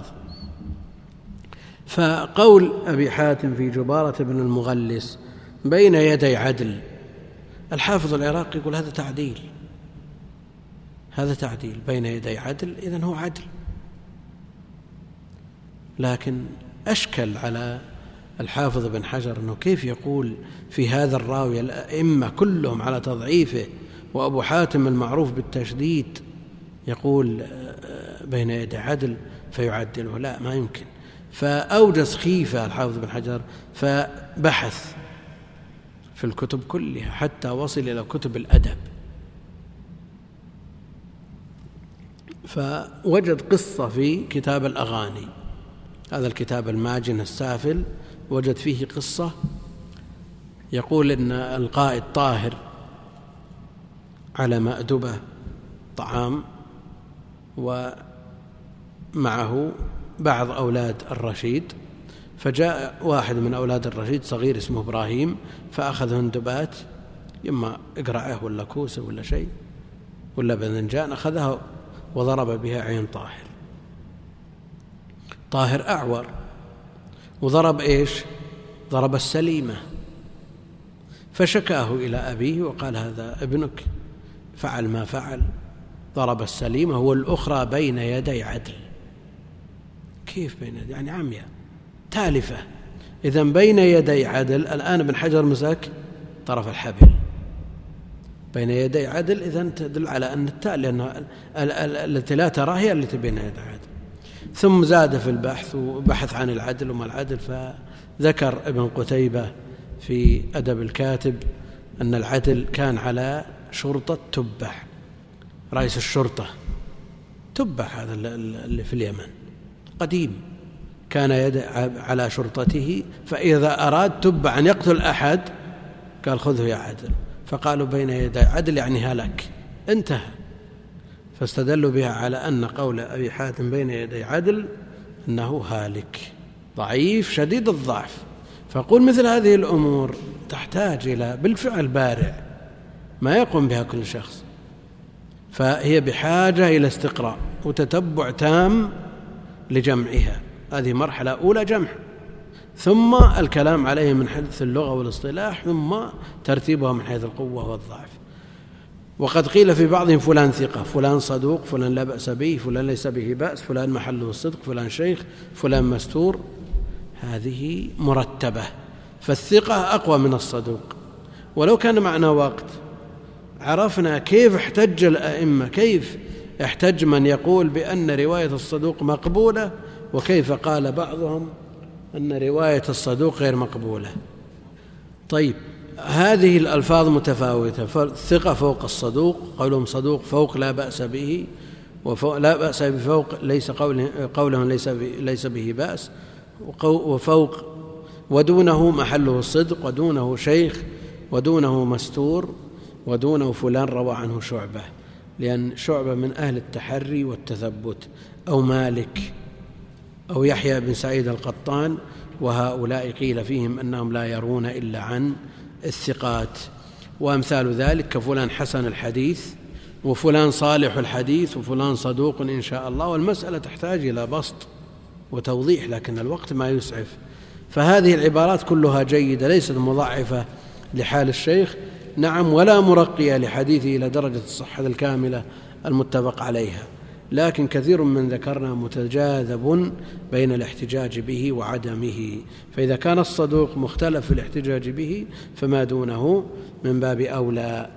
فقول أبي حاتم في جبارة بن المغلس بين يدي عدل، الحافظ العراقي يقول هذا تعديل، هذا تعديل بين يدي عدل، إذن هو عدل. لكن أشكل على الحافظ بن حجر أنه كيف يقول في هذا الراوي الأئمة كلهم على تضعيفه، وأبو حاتم المعروف بالتشديد يقول بين يدي عدل فيعدله، لا ما يمكن. فأوجس خيفة الحافظ بن حجر، فبحث في الكتب كلها حتى وصل إلى كتب الأدب، فوجد قصة في كتاب الأغاني هذا الكتاب الماجن السافل وجد فيه قصة، يقول إن القائد طاهر على مأدبة طعام ومعه بعض أولاد الرشيد، فجاء واحد من أولاد الرشيد صغير اسمه إبراهيم فأخذ هندبات، إما إقرعه ولا كوسه ولا شيء ولا باذنجان، أخذها وضرب بها عين طاهر. طاهر أعور، وضرب إيش؟ ضرب السليمة، فشكاه إلى أبيه وقال هذا ابنك فعل ما فعل، ضرب السليمة والأخرى بين يدي عدل. كيف بين يدي؟ يعني عمياء تالفة. إذن بين يدي عدل. الآن ابن حجر مسك طرف الحبل بين يدي عدل، إذن تدل على أن التاء، لأن التي لا ترى هي التي بين يدي عدل. ثم زاد في البحث وبحث عن العدل وما العدل، فذكر ابن قتيبة في أدب الكاتب أن العدل كان على شرطة تبع، رئيس الشرطة تبع هذا اللي في اليمن قديم، كان على شرطته، فإذا أراد تبع أن يقتل أحد قال خذه يا عدل، فقالوا بين يدي عدل يعني هلك، انتهى. فاستدلوا بها على أن قول أبي حاتم بين يدي عدل أنه هالك ضعيف شديد الضعف. فقول مثل هذه الأمور تحتاج إلى بالفعل بارع ما يقوم بها كل شخص، فهي بحاجة إلى استقراء وتتبع تام لجمعها. هذه مرحلة أولى جمع، ثم الكلام عليه من حيث اللغة والاصطلاح، ثم ترتيبها من حيث القوة والضعف. وقد قيل في بعضهم فلان ثقة، فلان صدوق، فلان لا بأس به، فلان ليس به بأس، فلان محله الصدق، فلان شيخ، فلان مستور. هذه مرتبة، فالثقة أقوى من الصدوق. ولو كان معنا وقت عرفنا كيف احتج الأئمة، كيف احتج من يقول بأن رواية الصدوق مقبولة، وكيف قال بعضهم أن رواية الصدوق غير مقبولة. طيب، هذه الألفاظ متفاوتة، فالثقة فوق الصدوق، قولهم صدوق فوق لا بأس به، لا بأس بفوق ليس قولهم ليس به بأس، وفوق ودونه محله الصدق، ودونه شيخ، ودونه مستور، ودونه فلان روى عنه شعبة، لأن شعبة من أهل التحري والتثبت، أو مالك أو يحيى بن سعيد القطان، وهؤلاء قيل فيهم أنهم لا يرون إلا عن الثقات. وأمثال ذلك كفلان حسن الحديث، وفلان صالح الحديث، وفلان صدوق إن شاء الله. والمسألة تحتاج إلى بسط وتوضيح، لكن الوقت ما يسعف. فهذه العبارات كلها جيدة، ليست مضاعفة لحال الشيخ، نعم، ولا مرقية لحديثه إلى درجة الصحة الكاملة المتفق عليها، لكن كثير من ذكرنا متجاذب بين الاحتجاج به وعدمه. فإذا كان الصدوق مختلف في الاحتجاج به فما دونه من باب أولى.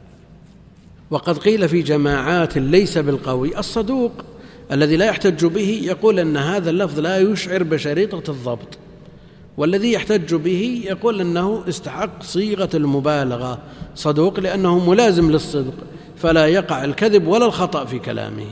وقد قيل في جماعات ليس بالقوي الصدوق الذي لا يحتج به، يقول أن هذا اللفظ لا يشعر بشريطة الضبط، والذي يحتج به يقول أنه استحق صيغة المبالغة صدوق، لأنه ملازم للصدق فلا يقع الكذب ولا الخطأ في كلامه.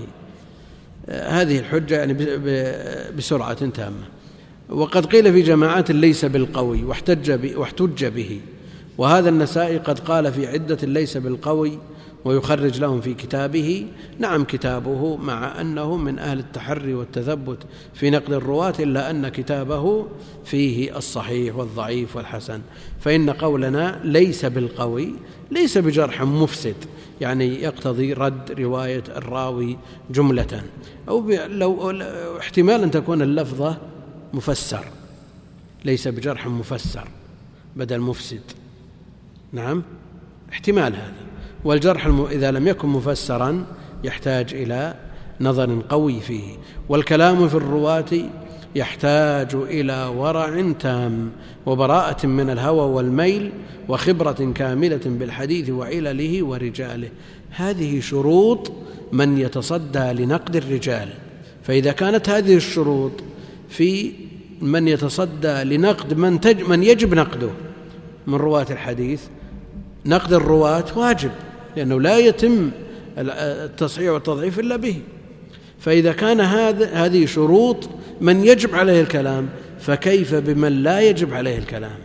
هذه الحجة يعني بسرعة تامة. وقد قيل في جماعات ليس بالقوي واحتج به، وهذا النسائي قد قال في عدة ليس بالقوي ويخرج لهم في كتابه. نعم، كتابه مع أنه من أهل التحري والتثبت في نقد الرواة، إلا أن كتابه فيه الصحيح والضعيف والحسن. فإن قولنا ليس بالقوي ليس بجرح مفسد، يعني يقتضي رد رواية الراوي جملة، أو لو احتمال أن تكون اللفظة مفسر، ليس بجرح مفسر بدل مفسد، نعم، احتمال هذا. والجرح إذا لم يكن مفسرا يحتاج إلى نظر قوي فيه. والكلام في الرواة يحتاج إلى ورع تام وبراءة من الهوى والميل وخبرة كاملة بالحديث وعلله ورجاله. هذه شروط من يتصدى لنقد الرجال. فإذا كانت هذه الشروط في من يتصدى لنقد من يجب نقده من رواة الحديث، نقد الرواة واجب، لأنه لا يتم التصحيح والتضعيف إلا به. فإذا كان هذه شروط من يجب عليه الكلام، فكيف بمن لا يجب عليه الكلام؟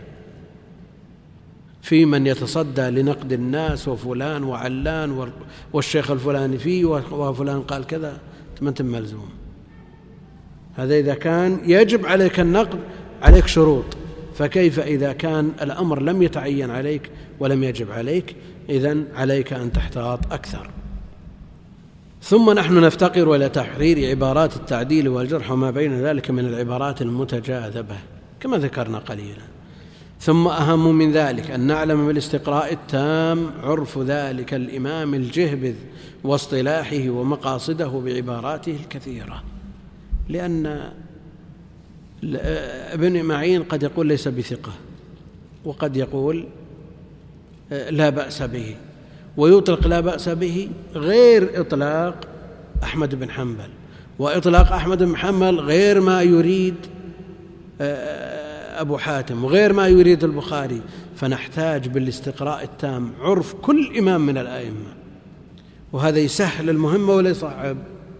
في من يتصدى لنقد الناس وفلان وعلان والشيخ الفلاني فيه وفلان قال كذا، ما أنت ملزوم. هذا إذا كان يجب عليك النقد عليك شروط، فكيف إذا كان الأمر لم يتعين عليك ولم يجب عليك؟ إذن عليك أن تحتاط أكثر. ثم نحن نفتقر إلى تحرير عبارات التعديل والجرح وما بين ذلك من العبارات المتجاذبة كما ذكرنا قليلا. ثم أهم من ذلك أن نعلم بالاستقراء التام عرف ذلك الإمام الجهبذ واصطلاحه ومقاصده بعباراته الكثيرة، لأن ابن معين قد يقول ليس بثقة، وقد يقول لا بأس به، ويطلق لا بأس به غير إطلاق أحمد بن حنبل، وإطلاق أحمد بن حنبل غير ما يريد أبو حاتم وغير ما يريد البخاري. فنحتاج بالاستقراء التام عرف كل إمام من الأئمة، وهذا يسهل المهمة ولا يصعب؟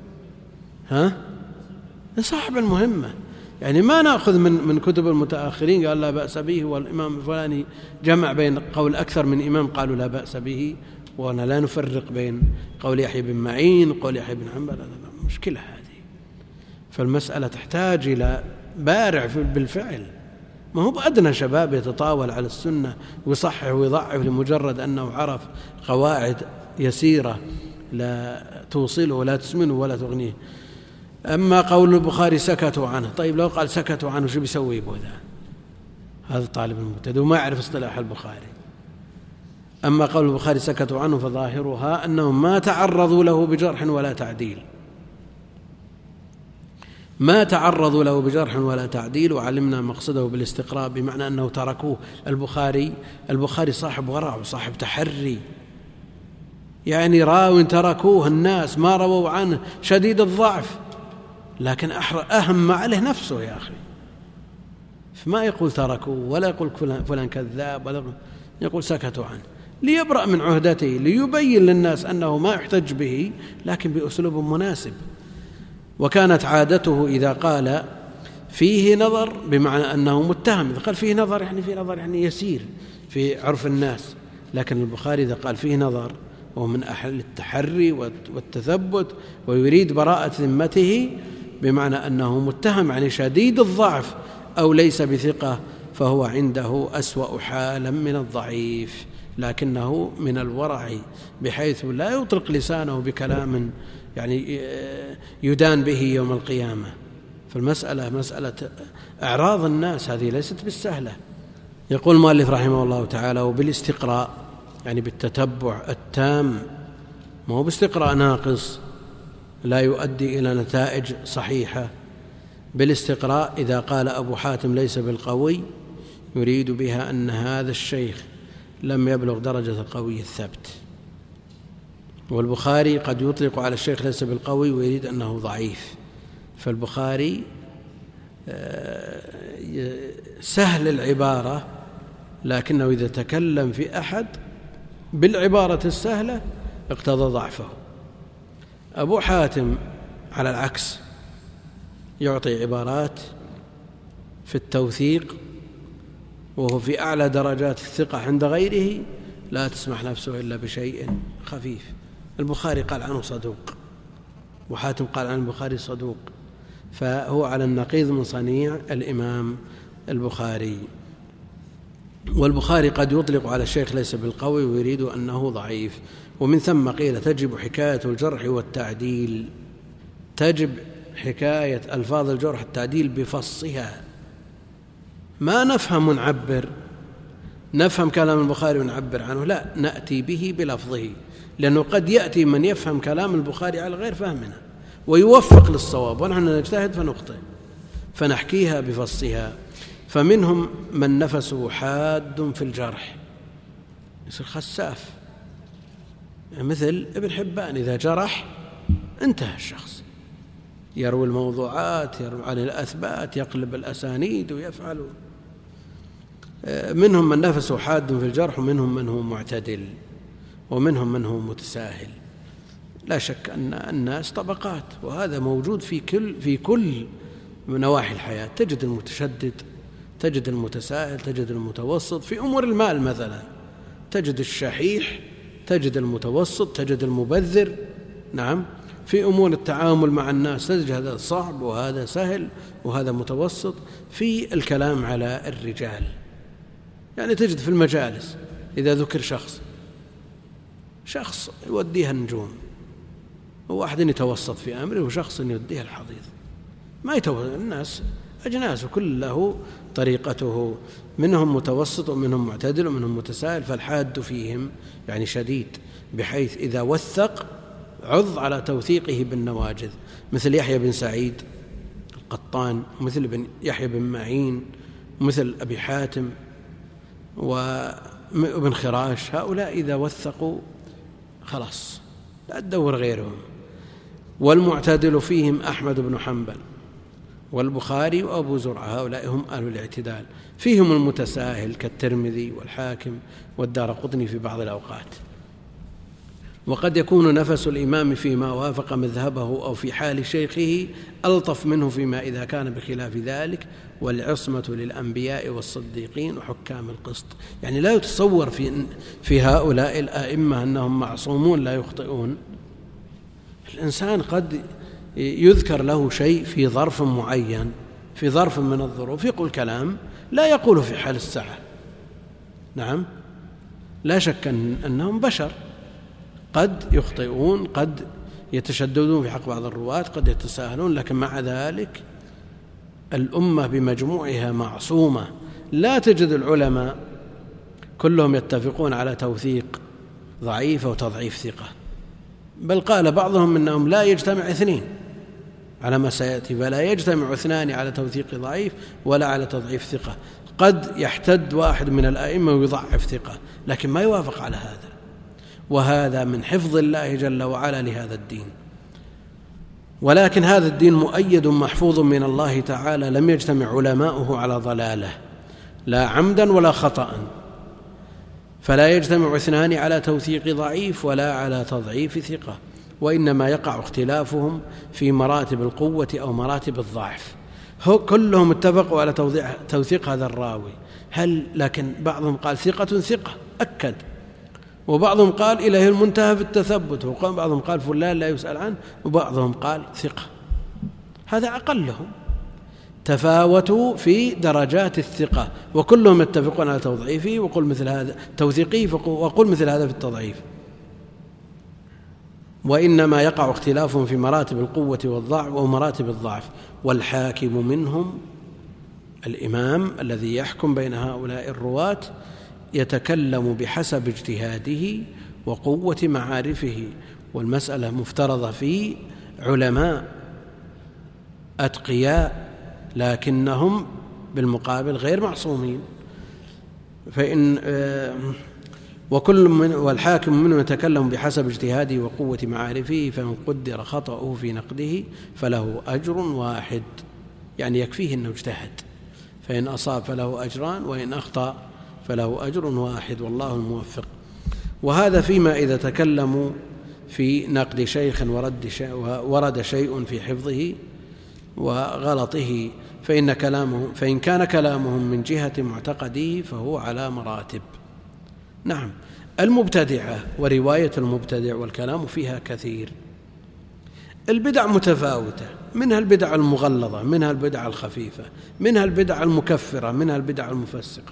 يصعب المهمة. يعني ما نأخذ من كتب المتأخرين قال لا بأس به، والإمام الفلاني جمع بين قول أكثر من إمام قالوا لا بأس به، وأنا لا نفرق بين قول يحيى بن معين وقول يحيى بن حنبل. مشكلة هذه. فالمسألة تحتاج إلى بارع بالفعل، ما هو بأدنى شباب يتطاول على السنة ويصحح ويضعف لمجرد أنه عرف قواعد يسيرة لا توصله ولا تسمنه ولا تغنيه. أما قول البخاري سكتوا عنه، طيب لو قال سكتوا عنه شو بيسوي بهذا؟ هذا طالب المبتدئ وما يعرف اصطلاح البخاري. أما قول البخاري سكتوا عنه فظاهرها أنهم ما تعرضوا له بجرح ولا تعديل، ما تعرضوا له بجرح ولا تعديل. وعلمنا مقصده بالاستقراء بمعنى أنه تركوه. البخاري صاحب ورع وصاحب تحري، يعني راو تركوه الناس ما رووا عنه شديد الضعف، لكن أهم ما عليه نفسه يا أخي. فما يقول تركوه ولا يقول فلان كذاب، ولا يقول سكتوا عنه ليبرأ من عهدته، ليبين للناس أنه ما يحتج به لكن بأسلوب مناسب. وكانت عادته إذا قال فيه نظر بمعنى أنه متهم، إذا قال فيه نظر يعني يسير في عرف الناس. لكن البخاري إذا قال فيه نظر وهو من أهل التحري والتثبت ويريد براءة ذمته بمعنى أنه متهم يعني شديد الضعف أو ليس بثقة، فهو عنده أسوأ حالا من الضعيف، لكنه من الورع بحيث لا يطلق لسانه بكلام يعني يدان به يوم القيامة. فالمسألة مسألة إعراض الناس هذه ليست بالسهلة. يقول المؤلف رحمه الله تعالى وبالاستقراء يعني بالتتبع التام، ما هو باستقراء ناقص لا يؤدي إلى نتائج صحيحة. بالاستقراء إذا قال أبو حاتم ليس بالقوي يريد بها أن هذا الشيخ لم يبلغ درجة القوي الثبت، والبخاري قد يطلق على الشيخ ليس بالقوي ويريد أنه ضعيف. فالبخاري سهل العبارة، لكنه إذا تكلم في أحد بالعبارة السهلة اقتضى ضعفه. أبو حاتم على العكس يعطي عبارات في التوثيق وهو في أعلى درجات الثقة عند غيره لا تسمح نفسه إلا بشيء خفيف. البخاري قال عنه صدوق، وحاتم قال عن البخاري صدوق، فهو على النقيض من صنيع الإمام البخاري. والبخاري قد يطلق على الشيخ ليس بالقوي ويريد أنه ضعيف، ومن ثم قيل تجب حكاية الجرح والتعديل، تجب حكاية ألفاظ الجرح والتعديل بفصها. ما نفهم ونعبر، نفهم كلام البخاري ونعبر عنه، لا، نأتي به بلفظه، لأنه قد يأتي من يفهم كلام البخاري على غير فهمنا ويوفق للصواب، ونحن نجتهد فنخطئ، فنحكيها بفصها. فمنهم من نفسه حاد في الجرح يصير خساف، مثل ابن حبان إذا جرح انتهى الشخص، يروي الموضوعات، يروي عن الأثبات، يقلب الأسانيد ويفعل. منهم من نفسه حاد في الجرح، ومنهم من هو معتدل، ومنهم من هو متساهل. لا شك أن الناس طبقات، وهذا موجود في كل من نواحي الحياة، تجد المتشدد، تجد المتساهل، تجد المتوسط. في أمور المال مثلا تجد الشحيح، تجد المتوسط، تجد المبذر. نعم. في أمور التعامل مع الناس تجد هذا صعب وهذا سهل وهذا متوسط. في الكلام على الرجال يعني تجد في المجالس إذا ذكر شخص يوديها النجوم، وواحد يتوسط في أمره وشخص يوديها الحضيض، ما يتوسط. الناس أجناس وكل له طريقته، منهم متوسط ومنهم معتدل ومنهم متساهل، فالحاد فيهم يعني شديد، بحيث إذا وثق عض على توثيقه بالنواجذ، مثل يحيى بن سعيد القطان، ومثل يحيى بن معين، ومثل أبي حاتم وابن خراش. هؤلاء إذا وثقوا خلاص لا تدور غيرهم. والمعتدل فيهم أحمد بن حنبل والبخاري وأبو زرعة، هؤلاء هم أهل الاعتدال. فيهم المتساهل كالترمذي والحاكم والدارقطني في بعض الأوقات. وقد يكون نفس الإمام فيما وافق مذهبه أو في حال شيخه ألطف منه فيما إذا كان بخلاف ذلك، والعصمة للأنبياء والصديقين وحكام القسط. يعني لا يتصور في هؤلاء الآئمة أنهم معصومون لا يخطئون. الإنسان قد يذكر له شيء في ظرف معين، في ظرف من الظروف، يقول كلام لا يقول في حال الساعة. نعم، لا شك أنهم بشر، قد يخطئون، قد يتشددون في حق بعض الرواة، قد يتساهلون، لكن مع ذلك الأمة بمجموعها معصومة. لا تجد العلماء كلهم يتفقون على توثيق ضعيف وتضعيف ثقة، بل قال بعضهم إنهم لا يجتمع اثنين على ما سيأتي، فلا يجتمع اثنان على توثيق ضعيف ولا على تضعيف ثقة. قد يحتد واحد من الأئمة ويضعف ثقة، لكن ما يوافق على هذا. وهذا من حفظ الله جل وعلا لهذا الدين. ولكن هذا الدين مؤيد محفوظ من الله تعالى، لم يجتمع علماؤه على ضلاله لا عمدا ولا خطأ، فلا يجتمع اثنان على توثيق ضعيف ولا على تضعيف ثقة، وإنما يقع اختلافهم في مراتب القوة أو مراتب الضعف. كلهم اتفقوا على توثيق هذا الراوي، لكن بعضهم قال ثقة أكد، وبعضهم قال إليه المنتهى في التثبت، وبعضهم قال فلان لا يسأل عنه، وبعضهم قال ثقة. هذا أقلهم. تفاوتوا في درجات الثقة، وكلهم يتفقون على توضعيفه، وقل مثل هذا توثيقه، وقل مثل هذا في التضعيف. وإنما يقع اختلافهم في مراتب القوة والضعف ومراتب الضعف. والحاكم منهم الإمام الذي يحكم بين هؤلاء الرواة يتكلم بحسب اجتهاده وقوة معارفه، والمسألة مفترضة في علماء أتقياء لكنهم بالمقابل غير معصومين. والحاكم منه يتكلم بحسب اجتهاده وقوة معارفه، فإن قدر خطأه في نقده فله أجر واحد، يعني يكفيه أنه اجتهد، فإن أصاب فله أجران، وإن أخطأ فله أجر واحد، والله الموفق. وهذا فيما إذا تكلموا في نقد شيخ ورد شيء في حفظه وغلطه، فإن كان كلامهم من جهة معتقده فهو على مراتب. نعم. المبتدعة ورواية المبتدع والكلام فيها كثير. البدع متفاوتة، منها البدع المغلظة، منها البدع الخفيفة، منها البدع المكفرة، منها البدع المفسقة.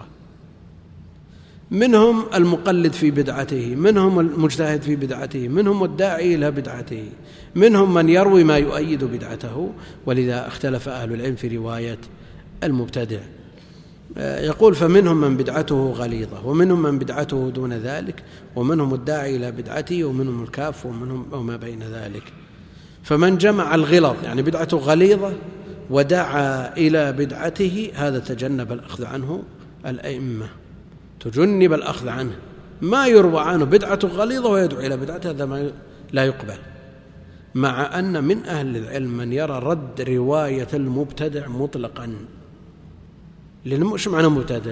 منهم المقلد في بدعته، منهم المجتهد في بدعته، منهم الداعي إلى بدعته، منهم من يروي ما يؤيد بدعته. ولذا اختلف أهل العلم في رواية المبتدع. يقول فمنهم من بدعته غليظة، ومنهم من بدعته دون ذلك، ومنهم الداعي إلى بدعته، ومنهم الكاف، ومنهم وما بين ذلك. فمن جمع الغلظ يعني بدعته غليظة ودعا إلى بدعته، هذا تجنب الأخذ عنه الأئمة، تجنب الأخذ عنه. ما يروى عنه بدعته غليظة ويدعو إلى بدعته، هذا ما لا يقبل. مع أن من أهل العلم من يرى رد رواية المبتدع مطلقا، لأنه مش معنى مبتدع،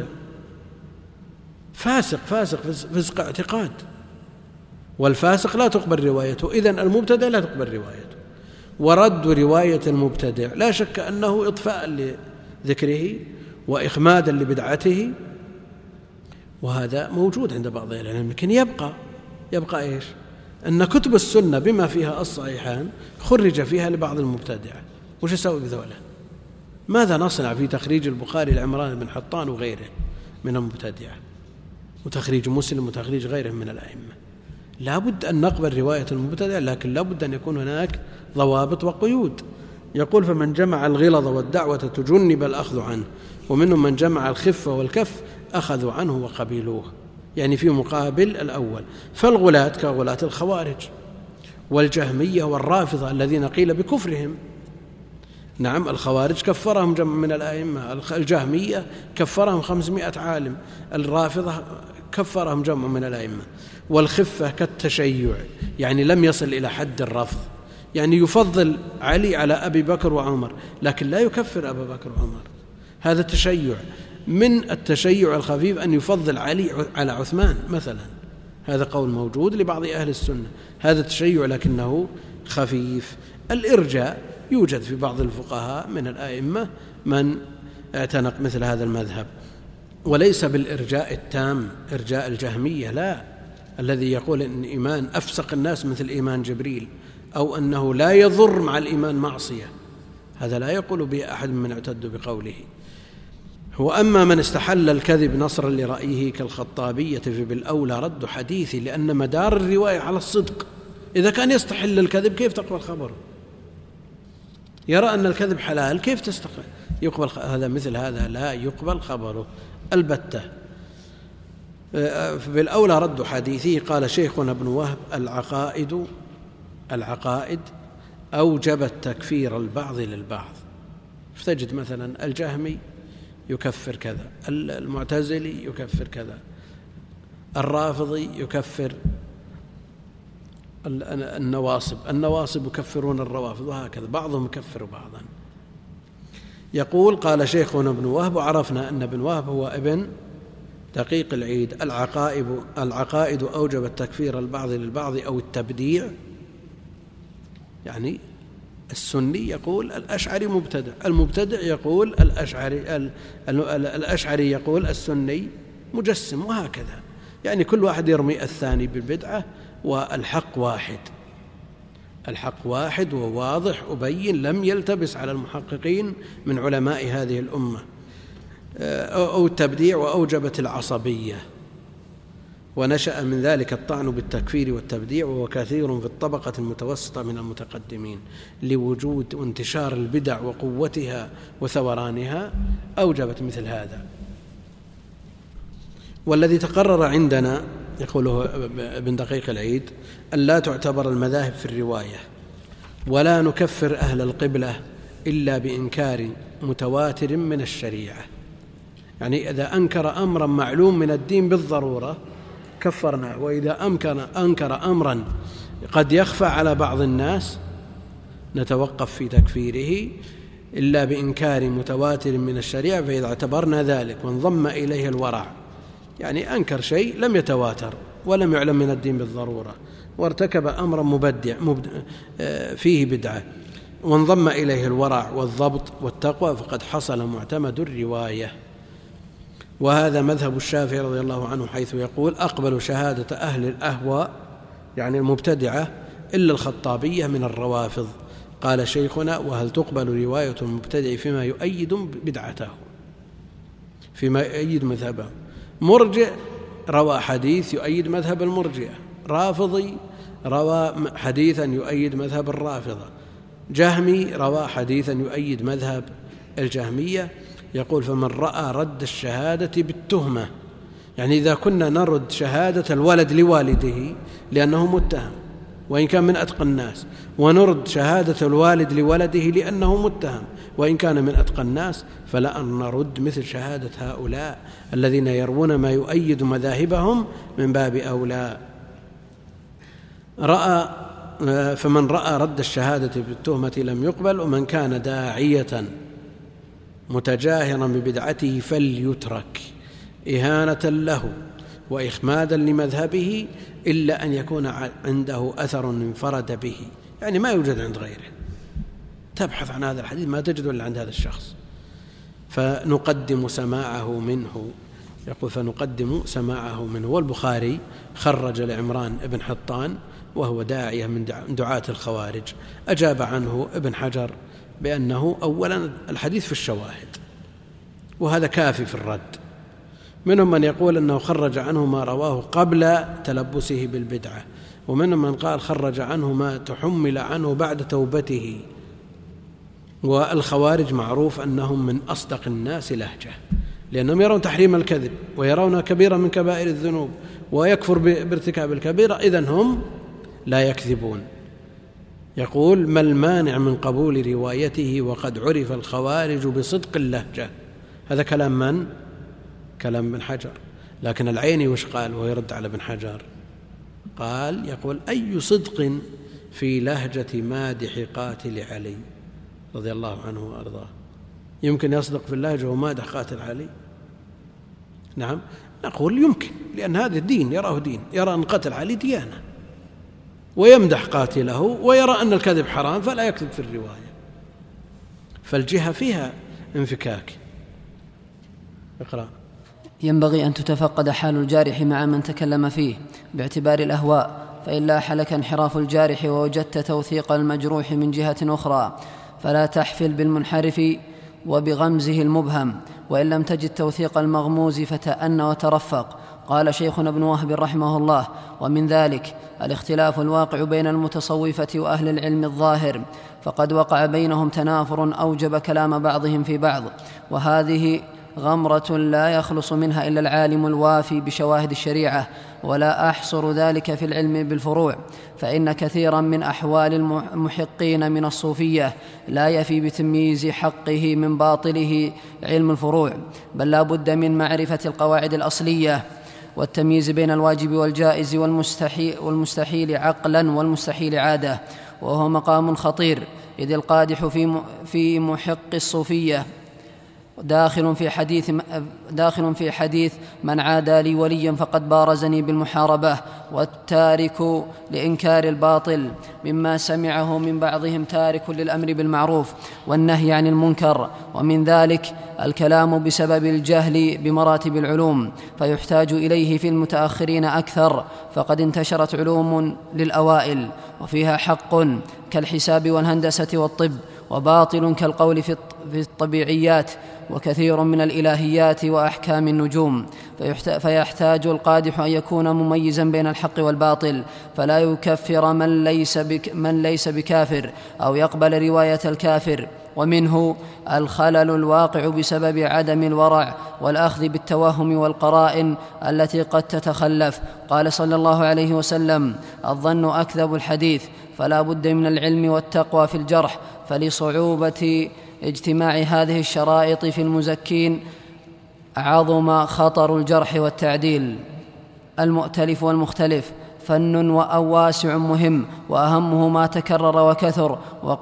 فاسق اعتقاد، والفاسق لا تقبل روايته، إذن المبتدع لا تقبل روايته. ورد رواية المبتدع لا شك أنه إطفاء لذكره وإخمادا لبدعته، وهذا موجود عند بعض أهل العلم. لكن يبقى إيش؟ أن كتب السنة بما فيها الصحيحان خرج فيها لبعض المبتدعة. وش يسوي بذولا؟ ماذا نصنع في تخريج البخاري لعمران بن حطان وغيره من المبتدعة، وتخريج مسلم وتخريج غيره من الأئمة؟ لا بد أن نقبل رواية المبتدع، لكن لا بد أن يكون هناك ضوابط وقيود. يقول: فمن جمع الغلظ والدعوة تجنب الأخذ عنه، ومنهم من جمع الخفة والكف أخذوا عنه وقبلوه، يعني في مقابل الأول. فالغلاة كغلاة الخوارج والجهمية والرافضة الذين قيل بكفرهم. نعم، الخوارج كفرهم جمع من الأئمة، الجهمية كفرهم 500 عالم، الرافضة كفرهم جمع من الأئمة. والخفة كالتشيع، يعني لم يصل إلى حد الرفض، يعني يفضل علي على أبي بكر وعمر لكن لا يكفر أبا بكر وعمر، هذا تشيع. من التشيع الخفيف أن يفضل علي على عثمان مثلا، هذا قول موجود لبعض أهل السنة، هذا تشيع لكنه خفيف. الإرجاء يوجد في بعض الفقهاء من الأئمة من اعتنق مثل هذا المذهب، وليس بالإرجاء التام، إرجاء الجهمية لا، الذي يقول إن إيمان أفسق الناس مثل إيمان جبريل، أو أنه لا يضر مع الإيمان معصية، هذا لا يقول به أحد من اعتد بقوله. هو أما من استحل الكذب نصرا لرأيه كالخطابية فبالأولى رد حديثي، لأن مدار الرواية على الصدق. إذا كان يستحل الكذب كيف تقبل خبره؟ يرى أن الكذب حلال كيف يقبل هذا؟ مثل هذا لا يقبل خبره البتة. بالأولى رد حديثه. قال شيخنا ابن وهب: العقائد أوجبت تكفير البعض للبعض، فتجد مثلا الجهمي يكفر كذا، المعتزلي يكفر كذا، الرافضي يكفر النواصب يكفرون الروافض، وهكذا بعضهم يكفر بعضا. يقول: قال شيخنا ابن وهب. وعرفنا أن ابن وهب هو ابن دقيق العيد. العقائد أوجبت تكفير البعض للبعض أو التبديع، يعني السني يقول الأشعري مبتدع، المبتدع يقول الأشعري يقول السني مجسم، وهكذا. يعني كل واحد يرمي الثاني بالبدعة، والحق واحد، الحق واحد وواضح وبين، لم يلتبس على المحققين من علماء هذه الأمة. أو التبديع وأوجبت العصبية، ونشأ من ذلك الطعن بالتكفير والتبديع، وهو كثير في الطبقة المتوسطة من المتقدمين، لوجود وانتشار البدع وقوتها وثورانها أوجبت مثل هذا. والذي تقرر عندنا، يقوله ابن دقيق العيد، أن لا تعتبر المذاهب في الرواية، ولا نكفر أهل القبلة إلا بإنكار متواتر من الشريعة. يعني إذا أنكر أمرا معلوم من الدين بالضرورة كفرناه، وإذا أنكر أمرا قد يخفى على بعض الناس نتوقف في تكفيره إلا بإنكار متواتر من الشريعة، فإذا اعتبرنا ذلك وانضم إليه الورع، يعني أنكر شيء لم يتواتر ولم يعلم من الدين بالضرورة، وارتكب أمرا مبدع فيه بدعة، وانضم إليه الورع والضبط والتقوى، فقد حصل معتمد الرواية. وهذا مذهب الشافعي رضي الله عنه، حيث يقول: أقبل شهادة أهل الأهواء، يعني المبتدعة، إلا الخطابية من الروافض. قال شيخنا: وهل تقبل رواية المبتدع فيما يؤيد بدعته، فيما يؤيد مذهبه؟ مرجع روى حديث يؤيد مذهب المرجئة، رافضي روى حديثا يؤيد مذهب الرافضة، جهمي روى حديثا يؤيد مذهب الجهمية. يقول: فمن رأى رد الشهادة بالتهمة، يعني إذا كنا نرد شهادة الولد لوالده لأنه متهم وإن كان من أتقى الناس، ونرد شهادة الوالد لولده لأنه متهم وإن كان من أتقى الناس، فلا أن نرد مثل شهادة هؤلاء الذين يروون ما يؤيد مذاهبهم من باب أولى. فمن رأى رد الشهادة بالتهمة لم يقبل، ومن كان داعية متجاهرا ببدعته فليترك إهانة له وإخمادا لمذهبه، إلا أن يكون عنده أثر انفرد به، يعني ما يوجد عند غيره، تبحث عن هذا الحديث ما تجد إلا عند هذا الشخص، فنقدم سماعه منه. يقول فنقدم سماعه منه. والبخاري خرج لعمران بن حطان وهو داعية من دعاة الخوارج، أجاب عنه ابن حجر بأنه أولا الحديث في الشواهد، وهذا كافي في الرد. منهم من يقول أنه خرج عنه ما رواه قبل تلبسه بالبدعة، ومنهم من قال خرج عنه ما تحمل عنه بعد توبته. والخوارج معروف أنهم من أصدق الناس لهجة، لأنهم يرون تحريم الكذب ويرون كبيرة من كبائر الذنوب ويكفر بارتكاب الكبيرة، إذن هم لا يكذبون. يقول ما المانع من قبول روايته وقد عرف الخوارج بصدق اللهجة. هذا كلام من؟ كلام ابن حجر. لكن العيني وش قال وهو يرد على ابن حجر؟ قال يقول أي صدق في لهجة مادح قاتل علي رضي الله عنه وأرضاه؟ يمكن يصدق في اللهجة ومادح قاتل علي؟ نعم نقول يمكن، لأن هذا الدين يراه دين، يرى أن قتل علي ديانة، ويمدح قاتله، ويرى أن الكذب حرام فلا يكذب في الرواية. فالجهة فيها انفكاك. اقرأ. ينبغي أن تتفقد حال الجارح مع من تكلم فيه باعتبار الأهواء، فإن لاح لك انحراف الجارح ووجدت توثيق المجروح من جهة أخرى فلا تحفل بالمنحرف وبغمزه المبهم، وإن لم تجد توثيق المغموز فتأن وترفق. قال شيخنا ابن وهب رحمه الله: ومن ذلك الاختلاف الواقع بين المتصوفة وأهل العلم الظاهر، فقد وقع بينهم تنافر أوجب كلام بعضهم في بعض، وهذه غمرة لا يخلص منها إلا العالم الوافي بشواهد الشريعة، ولا أحصر ذلك في العلم بالفروع، فإن كثيرا من أحوال المحقين من الصوفية لا يفي بتمييز حقه من باطله علم الفروع، بل لا بد من معرفة القواعد الأصلية والتمييز بين الواجب والجائز والمستحيل عقلا والمستحيل عادة، وهو مقام خطير، إذ القادح في محق الصوفية داخل في حديث من عادى لي وليا فقد بارزني بالمحاربة، والتارك لإنكار الباطل مما سمعه من بعضهم تارك للأمر بالمعروف والنهي عن المنكر. ومن ذلك الكلام بسبب الجهل بمراتب العلوم، فيحتاج إليه في المتأخرين أكثر، فقد انتشرت علوم للأوائل وفيها حق كالحساب والهندسة والطب، وباطل كالقول في الطبيعيات وكثير من الإلهيات وأحكام النجوم، فيحتاج القادح أن يكون مميزا بين الحق والباطل، فلا يكفر من ليس بكافر أو يقبل رواية الكافر. ومنه الخلل الواقع بسبب عدم الورع والأخذ بالتوهم والقرائن التي قد تتخلف. قال صلى الله عليه وسلم: الظن أكذب الحديث، فلا بد من العلم والتقوى في الجرح، فلصعوبة اجتماع هذه الشرائط في المزكين عظم خطر الجرح والتعديل. المؤتلف والمختلف فن واسع مهم، وأهمه ما تكرر وكثر،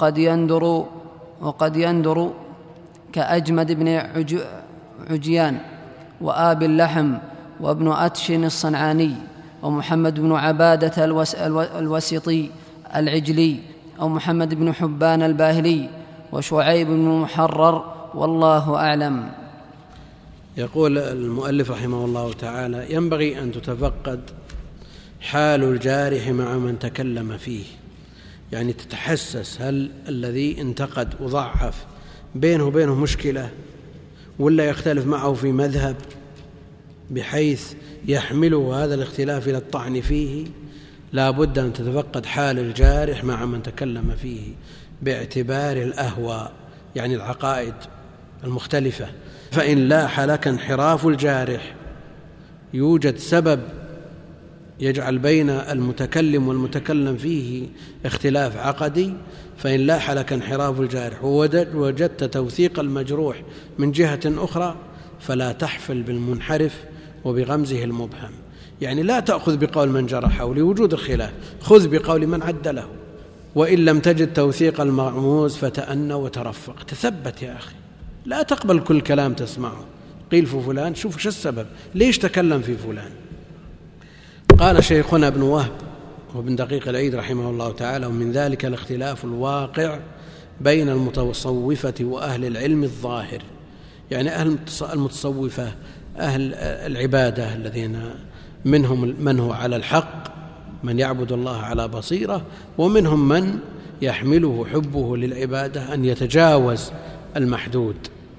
وقد يندر كأجمد بن عجيان وآب اللحم وابن أتشن الصنعاني ومحمد بن عبادة الوسطي العجلي أو محمد بن حبان الباهلي وشعيب بن محرر، والله أعلم. يقول المؤلف رحمه الله تعالى: ينبغي أن تتفقد حال الجارح مع من تكلم فيه، يعني تتحسس هل الذي انتقد وضعف بينه وبينه مشكلة، ولا يختلف معه في مذهب بحيث يحمله هذا الاختلاف إلى الطعن فيه. لا بد أن تتفقد حال الجارح مع من تكلم فيه باعتبار الأهواء، يعني العقائد المختلفة. فإن لاح لك انحراف الجارح، يوجد سبب يجعل بين المتكلم والمتكلم فيه اختلاف عقدي، فإن لاح لك انحراف الجارح ووجدت توثيق المجروح من جهة أخرى فلا تحفل بالمنحرف وبغمزه المبهم، يعني لا تأخذ بقول من جرحه لوجود الخلاف، خذ بقول من عدله. وإن لم تجد توثيق المغموز فتأنى وترفق، تثبت يا أخي، لا تقبل كل كلام تسمعه. قيل في فلان، شوف شو السبب، ليش تكلم في فلان. قال شيخنا ابن وهب وابن دقيق العيد رحمه الله تعالى: ومن ذلك الاختلاف الواقع بين المتصوفة وأهل العلم الظاهر، يعني أهل المتصوفة أهل العبادة الذين منهم من هو على الحق، من يعبد الله على بصيرة، ومنهم من يحمله حبه للعبادة أن يتجاوز المحدود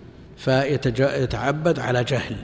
فيتعبد على جهل.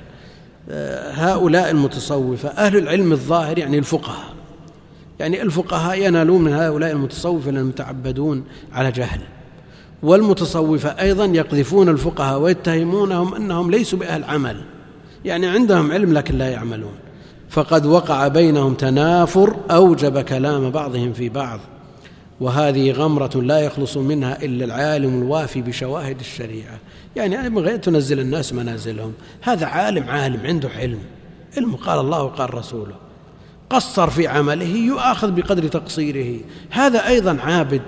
هؤلاء المتصوفة أهل العلم الظاهر، يعني الفقهاء، يعني الفقهاء ينالون من هؤلاء المتصوفة المتعبدون على جهل، والمتصوفة أيضا يقذفون الفقهاء ويتهمونهم أنهم ليسوا بأهل عمل، يعني عندهم علم لكن لا يعملون، فقد وقع بينهم تنافر أوجب كلام بعضهم في بعض، وهذه غمرة لا يخلص منها إلا العالم الوافي بشواهد الشريعة. يعني من غير تنزل الناس منازلهم، هذا عالم عنده علم قال الله وقال رسوله، قصر في عمله يؤاخذ بقدر تقصيره، هذا أيضا عابد،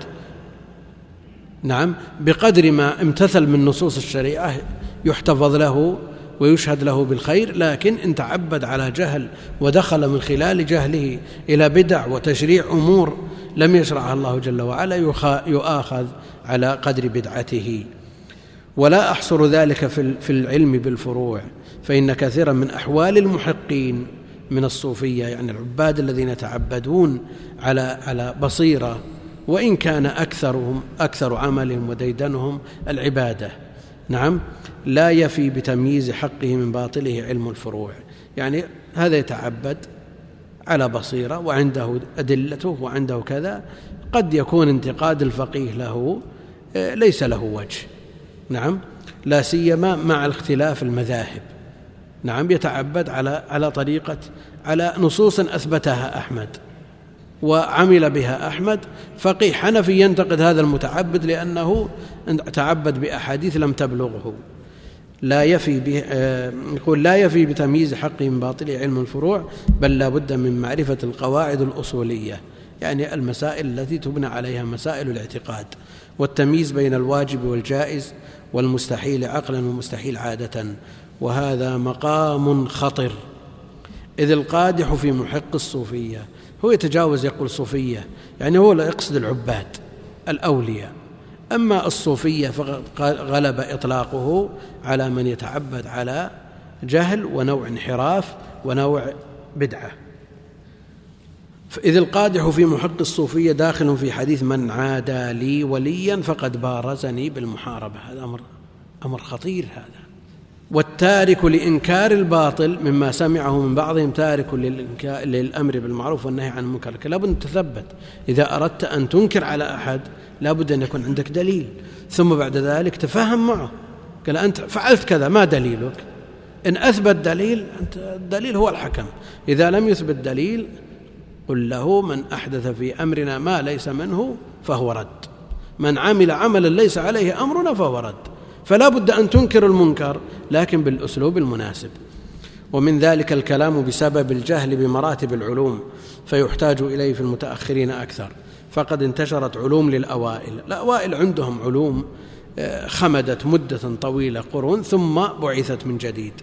نعم، بقدر ما امتثل من نصوص الشريعة يحتفظ له ويشهد له بالخير، لكن إن تعبد على جهل ودخل من خلال جهله إلى بدع وتشريع أمور لم يشرعها الله جل وعلا يؤاخذ على قدر بدعته. ولا أحصر ذلك في العلم بالفروع، فإن كثيرا من أحوال المحقين من الصوفية، يعني العباد الذين يتعبدون على بصيرة، وإن كان أكثر عملهم وديدنهم العبادة، نعم، لا يفي بتمييز حقه من باطله علم الفروع. يعني هذا يتعبد على بصيرة وعنده أدلته وعنده كذا، قد يكون انتقاد الفقيه له ليس له وجه، نعم، لا سيما مع الاختلاف المذاهب، نعم، يتعبد على نصوص أثبتها أحمد وعمل بها أحمد، فقيه حنفي ينتقد هذا المتعبد لأنه تعبد بأحاديث لم تبلغه. يقول لا يفي بتمييز حقه من باطله علم الفروع، بل لا بد من معرفة القواعد الأصولية، يعني المسائل التي تبنى عليها مسائل الاعتقاد، والتمييز بين الواجب والجائز والمستحيل عقلا والمستحيل عادة، وهذا مقام خطر، إذ القادح في محق الصوفية هو يتجاوز يقول صوفية، يعني هو لا يقصد العباد الأولياء، أما الصوفية فقد غلب إطلاقه على من يتعبد على جهل ونوع انحراف ونوع بدعة. إذ القادح في محق الصوفية داخل في حديث من عادى لي وليا فقد بارزني بالمحاربة، هذا أمر خطير هذا. والتارك لإنكار الباطل مما سمعه من بعضهم تارك للأمر بالمعروف والنهي عن المنكر، لابد أن تثبت، إذا أردت أن تنكر على أحد لابد أن يكون عندك دليل، ثم بعد ذلك تفهم معه، قال أنت فعلت كذا، ما دليلك؟ إن أثبت دليل الدليل هو الحكم، إذا لم يثبت دليل قل له من أحدث في أمرنا ما ليس منه فهو رد، من عمل عملا ليس عليه أمرنا فهو رد. فلا بد أن تنكر المنكر لكن بالأسلوب المناسب. ومن ذلك الكلام بسبب الجهل بمراتب العلوم، فيحتاج إليه في المتأخرين أكثر، فقد انتشرت علوم للأوائل، الأوائل عندهم علوم خمدت مدة طويلة قرون ثم بعثت من جديد،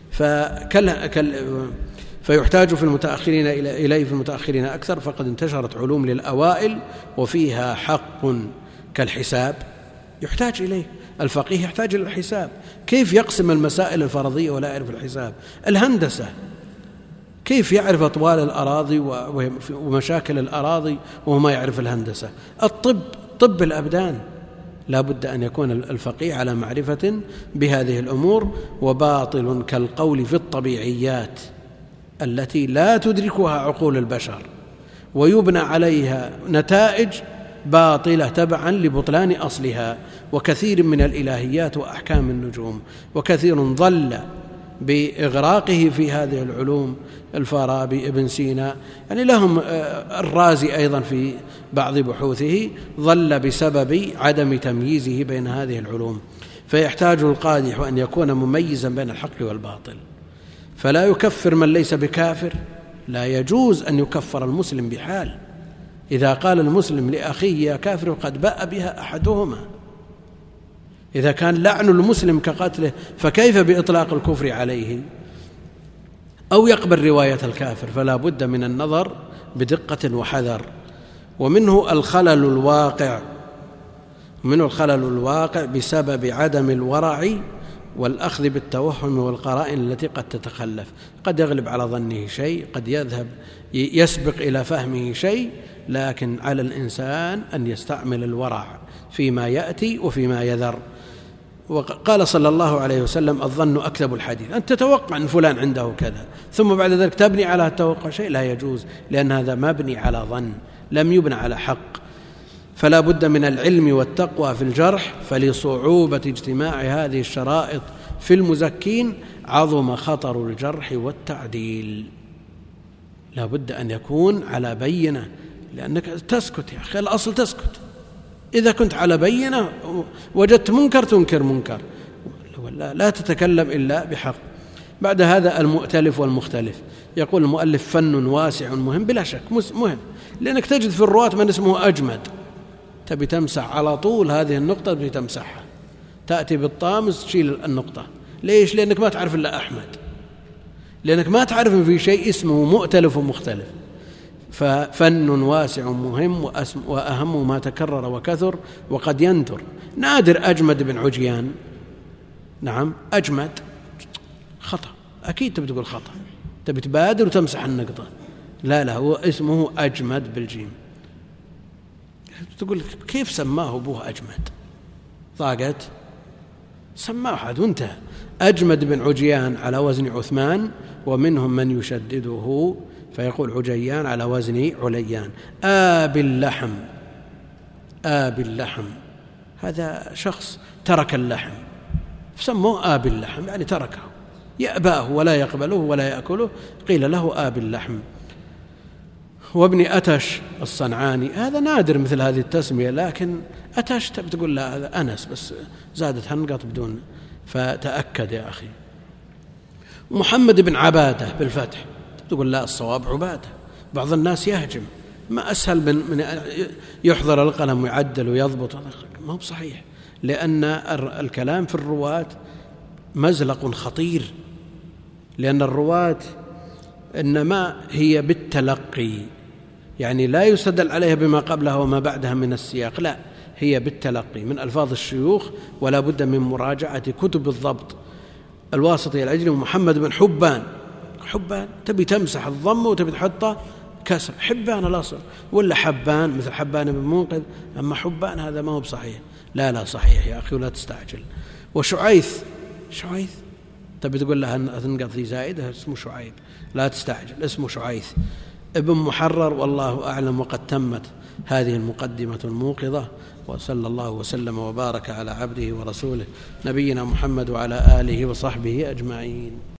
فيحتاج في المتأخرين إليه في المتأخرين أكثر، فقد انتشرت علوم للأوائل وفيها حق كالحساب يحتاج إليه، الفقيه يحتاج إلى الحساب، كيف يقسم المسائل الفرضية ولا يعرف الحساب؟ الهندسة كيف يعرف أطوال الأراضي ومشاكل الأراضي وهو ما يعرف الهندسة؟ طب الأبدان لا بد أن يكون الفقيه على معرفة بهذه الأمور. وباطل كالقول في الطبيعيات التي لا تدركها عقول البشر ويبنى عليها نتائج باطلة تبعا لبطلان أصلها، وكثير من الإلهيات وأحكام النجوم، وكثير ضل بإغراقه في هذه العلوم، الفارابي، ابن سينا، يعني لهم الرازي أيضا في بعض بحوثه ضل بسبب عدم تمييزه بين هذه العلوم. فيحتاج القادح أن يكون مميزا بين الحق والباطل، فلا يكفر من ليس بكافر، لا يجوز أن يكفر المسلم بحال، إذا قال المسلم لأخيه يا كافر قد باء بها أحدهما، إذا كان لعن المسلم كقتله فكيف بإطلاق الكفر عليه أو يقبل رواية الكافر؟ فلا بد من النظر بدقة وحذر. ومنه الخلل الواقع منه الخلل الواقع بسبب عدم الورع والأخذ بالتوهم والقرائن التي قد تتخلف، قد يغلب على ظنه شيء، قد يذهب يسبق إلى فهمه شيء، لكن على الإنسان أن يستعمل الورع فيما يأتي وفيما يذر. وقال صلى الله عليه وسلم: الظن أكذب الحديث. أنت تتوقع أن فلان عنده كذا ثم بعد ذلك تبني على التوقع شيء، لا يجوز، لأن هذا مبني على ظن لم يبنى على حق. فلا بد من العلم والتقوى في الجرح، فلصعوبة اجتماع هذه الشرائط في المزكين عظم خطر الجرح والتعديل. لا بد أن يكون على بينة، لأنك تسكت يا أخي، الأصل تسكت. إذا كنت على بينة وجدت منكر تنكر منكر، لا تتكلم إلا بحق. بعد هذا المؤتلف والمختلف. يقول المؤلف: فن واسع مهم، بلا شك مهم، لأنك تجد في الرواة من اسمه أجمد، تبي تمسح على طول هذه النقطة، تبي تمسحها، تأتي بالطامس تشيل النقطة. ليش؟ لأنك ما تعرف إلا أحمد، لأنك ما تعرف إن في شيء اسمه مؤتلف ومختلف. ففن واسع مهم، وأهم ما تكرر وكثر وقد ينثر. نادر أجمد بن عجيان، نعم أجمد، خطأ، أكيد تبي تقول خطأ، تبي تبادر وتمسح النقطة. لا هو اسمه أجمد بالجيم. تقول كيف سماه أبوه أجمد؟ ضاقت، سماه أحد وانتهى. أجمد بن عجيان على وزن عثمان، ومنهم من يشدده فيقول عجيان على وزن عليان. آب اللحم هذا شخص ترك اللحم فسموه آب اللحم، يعني تركه، يأباه ولا يقبله ولا يأكله، قيل له آب اللحم. وابن أتش الصنعاني، هذا نادر مثل هذه التسمية، لكن أتش تقول لا هذا أنس بس زادت هنقط بدون، فتأكد يا أخي. محمد بن عبادة بالفتح، تقول لا الصواب عبادة. بعض الناس يهجم، ما أسهل من يحضر القلم ويعدل ويضبط، ما هو صحيح، لأن الكلام في الرواة مزلق خطير، لأن الرواة إنما هي بالتلقي، يعني لا يستدل عليها بما قبلها وما بعدها من السياق، لا هي بالتلقي من ألفاظ الشيوخ، ولا بد من مراجعة كتب الضبط. الواسطي العجلي محمد بن حبان، تبي تمسح الضم وتبي تحطه كسر، حبان الأصل، ولا حبان مثل حبان بن منقذ، أما حبان هذا ما هو بصحيح. لا صحيح يا أخي ولا تستعجل. وشعيث تبي تقول لها تنقض ذي زائدة، اسمه شعيب، لا تستعجل، اسمه شعيث ابن محرر، والله أعلم. وقد تمت هذه المقدمة الموقظة، وصلى الله وسلم وبارك على عبده ورسوله نبينا محمد وعلى آله وصحبه أجمعين.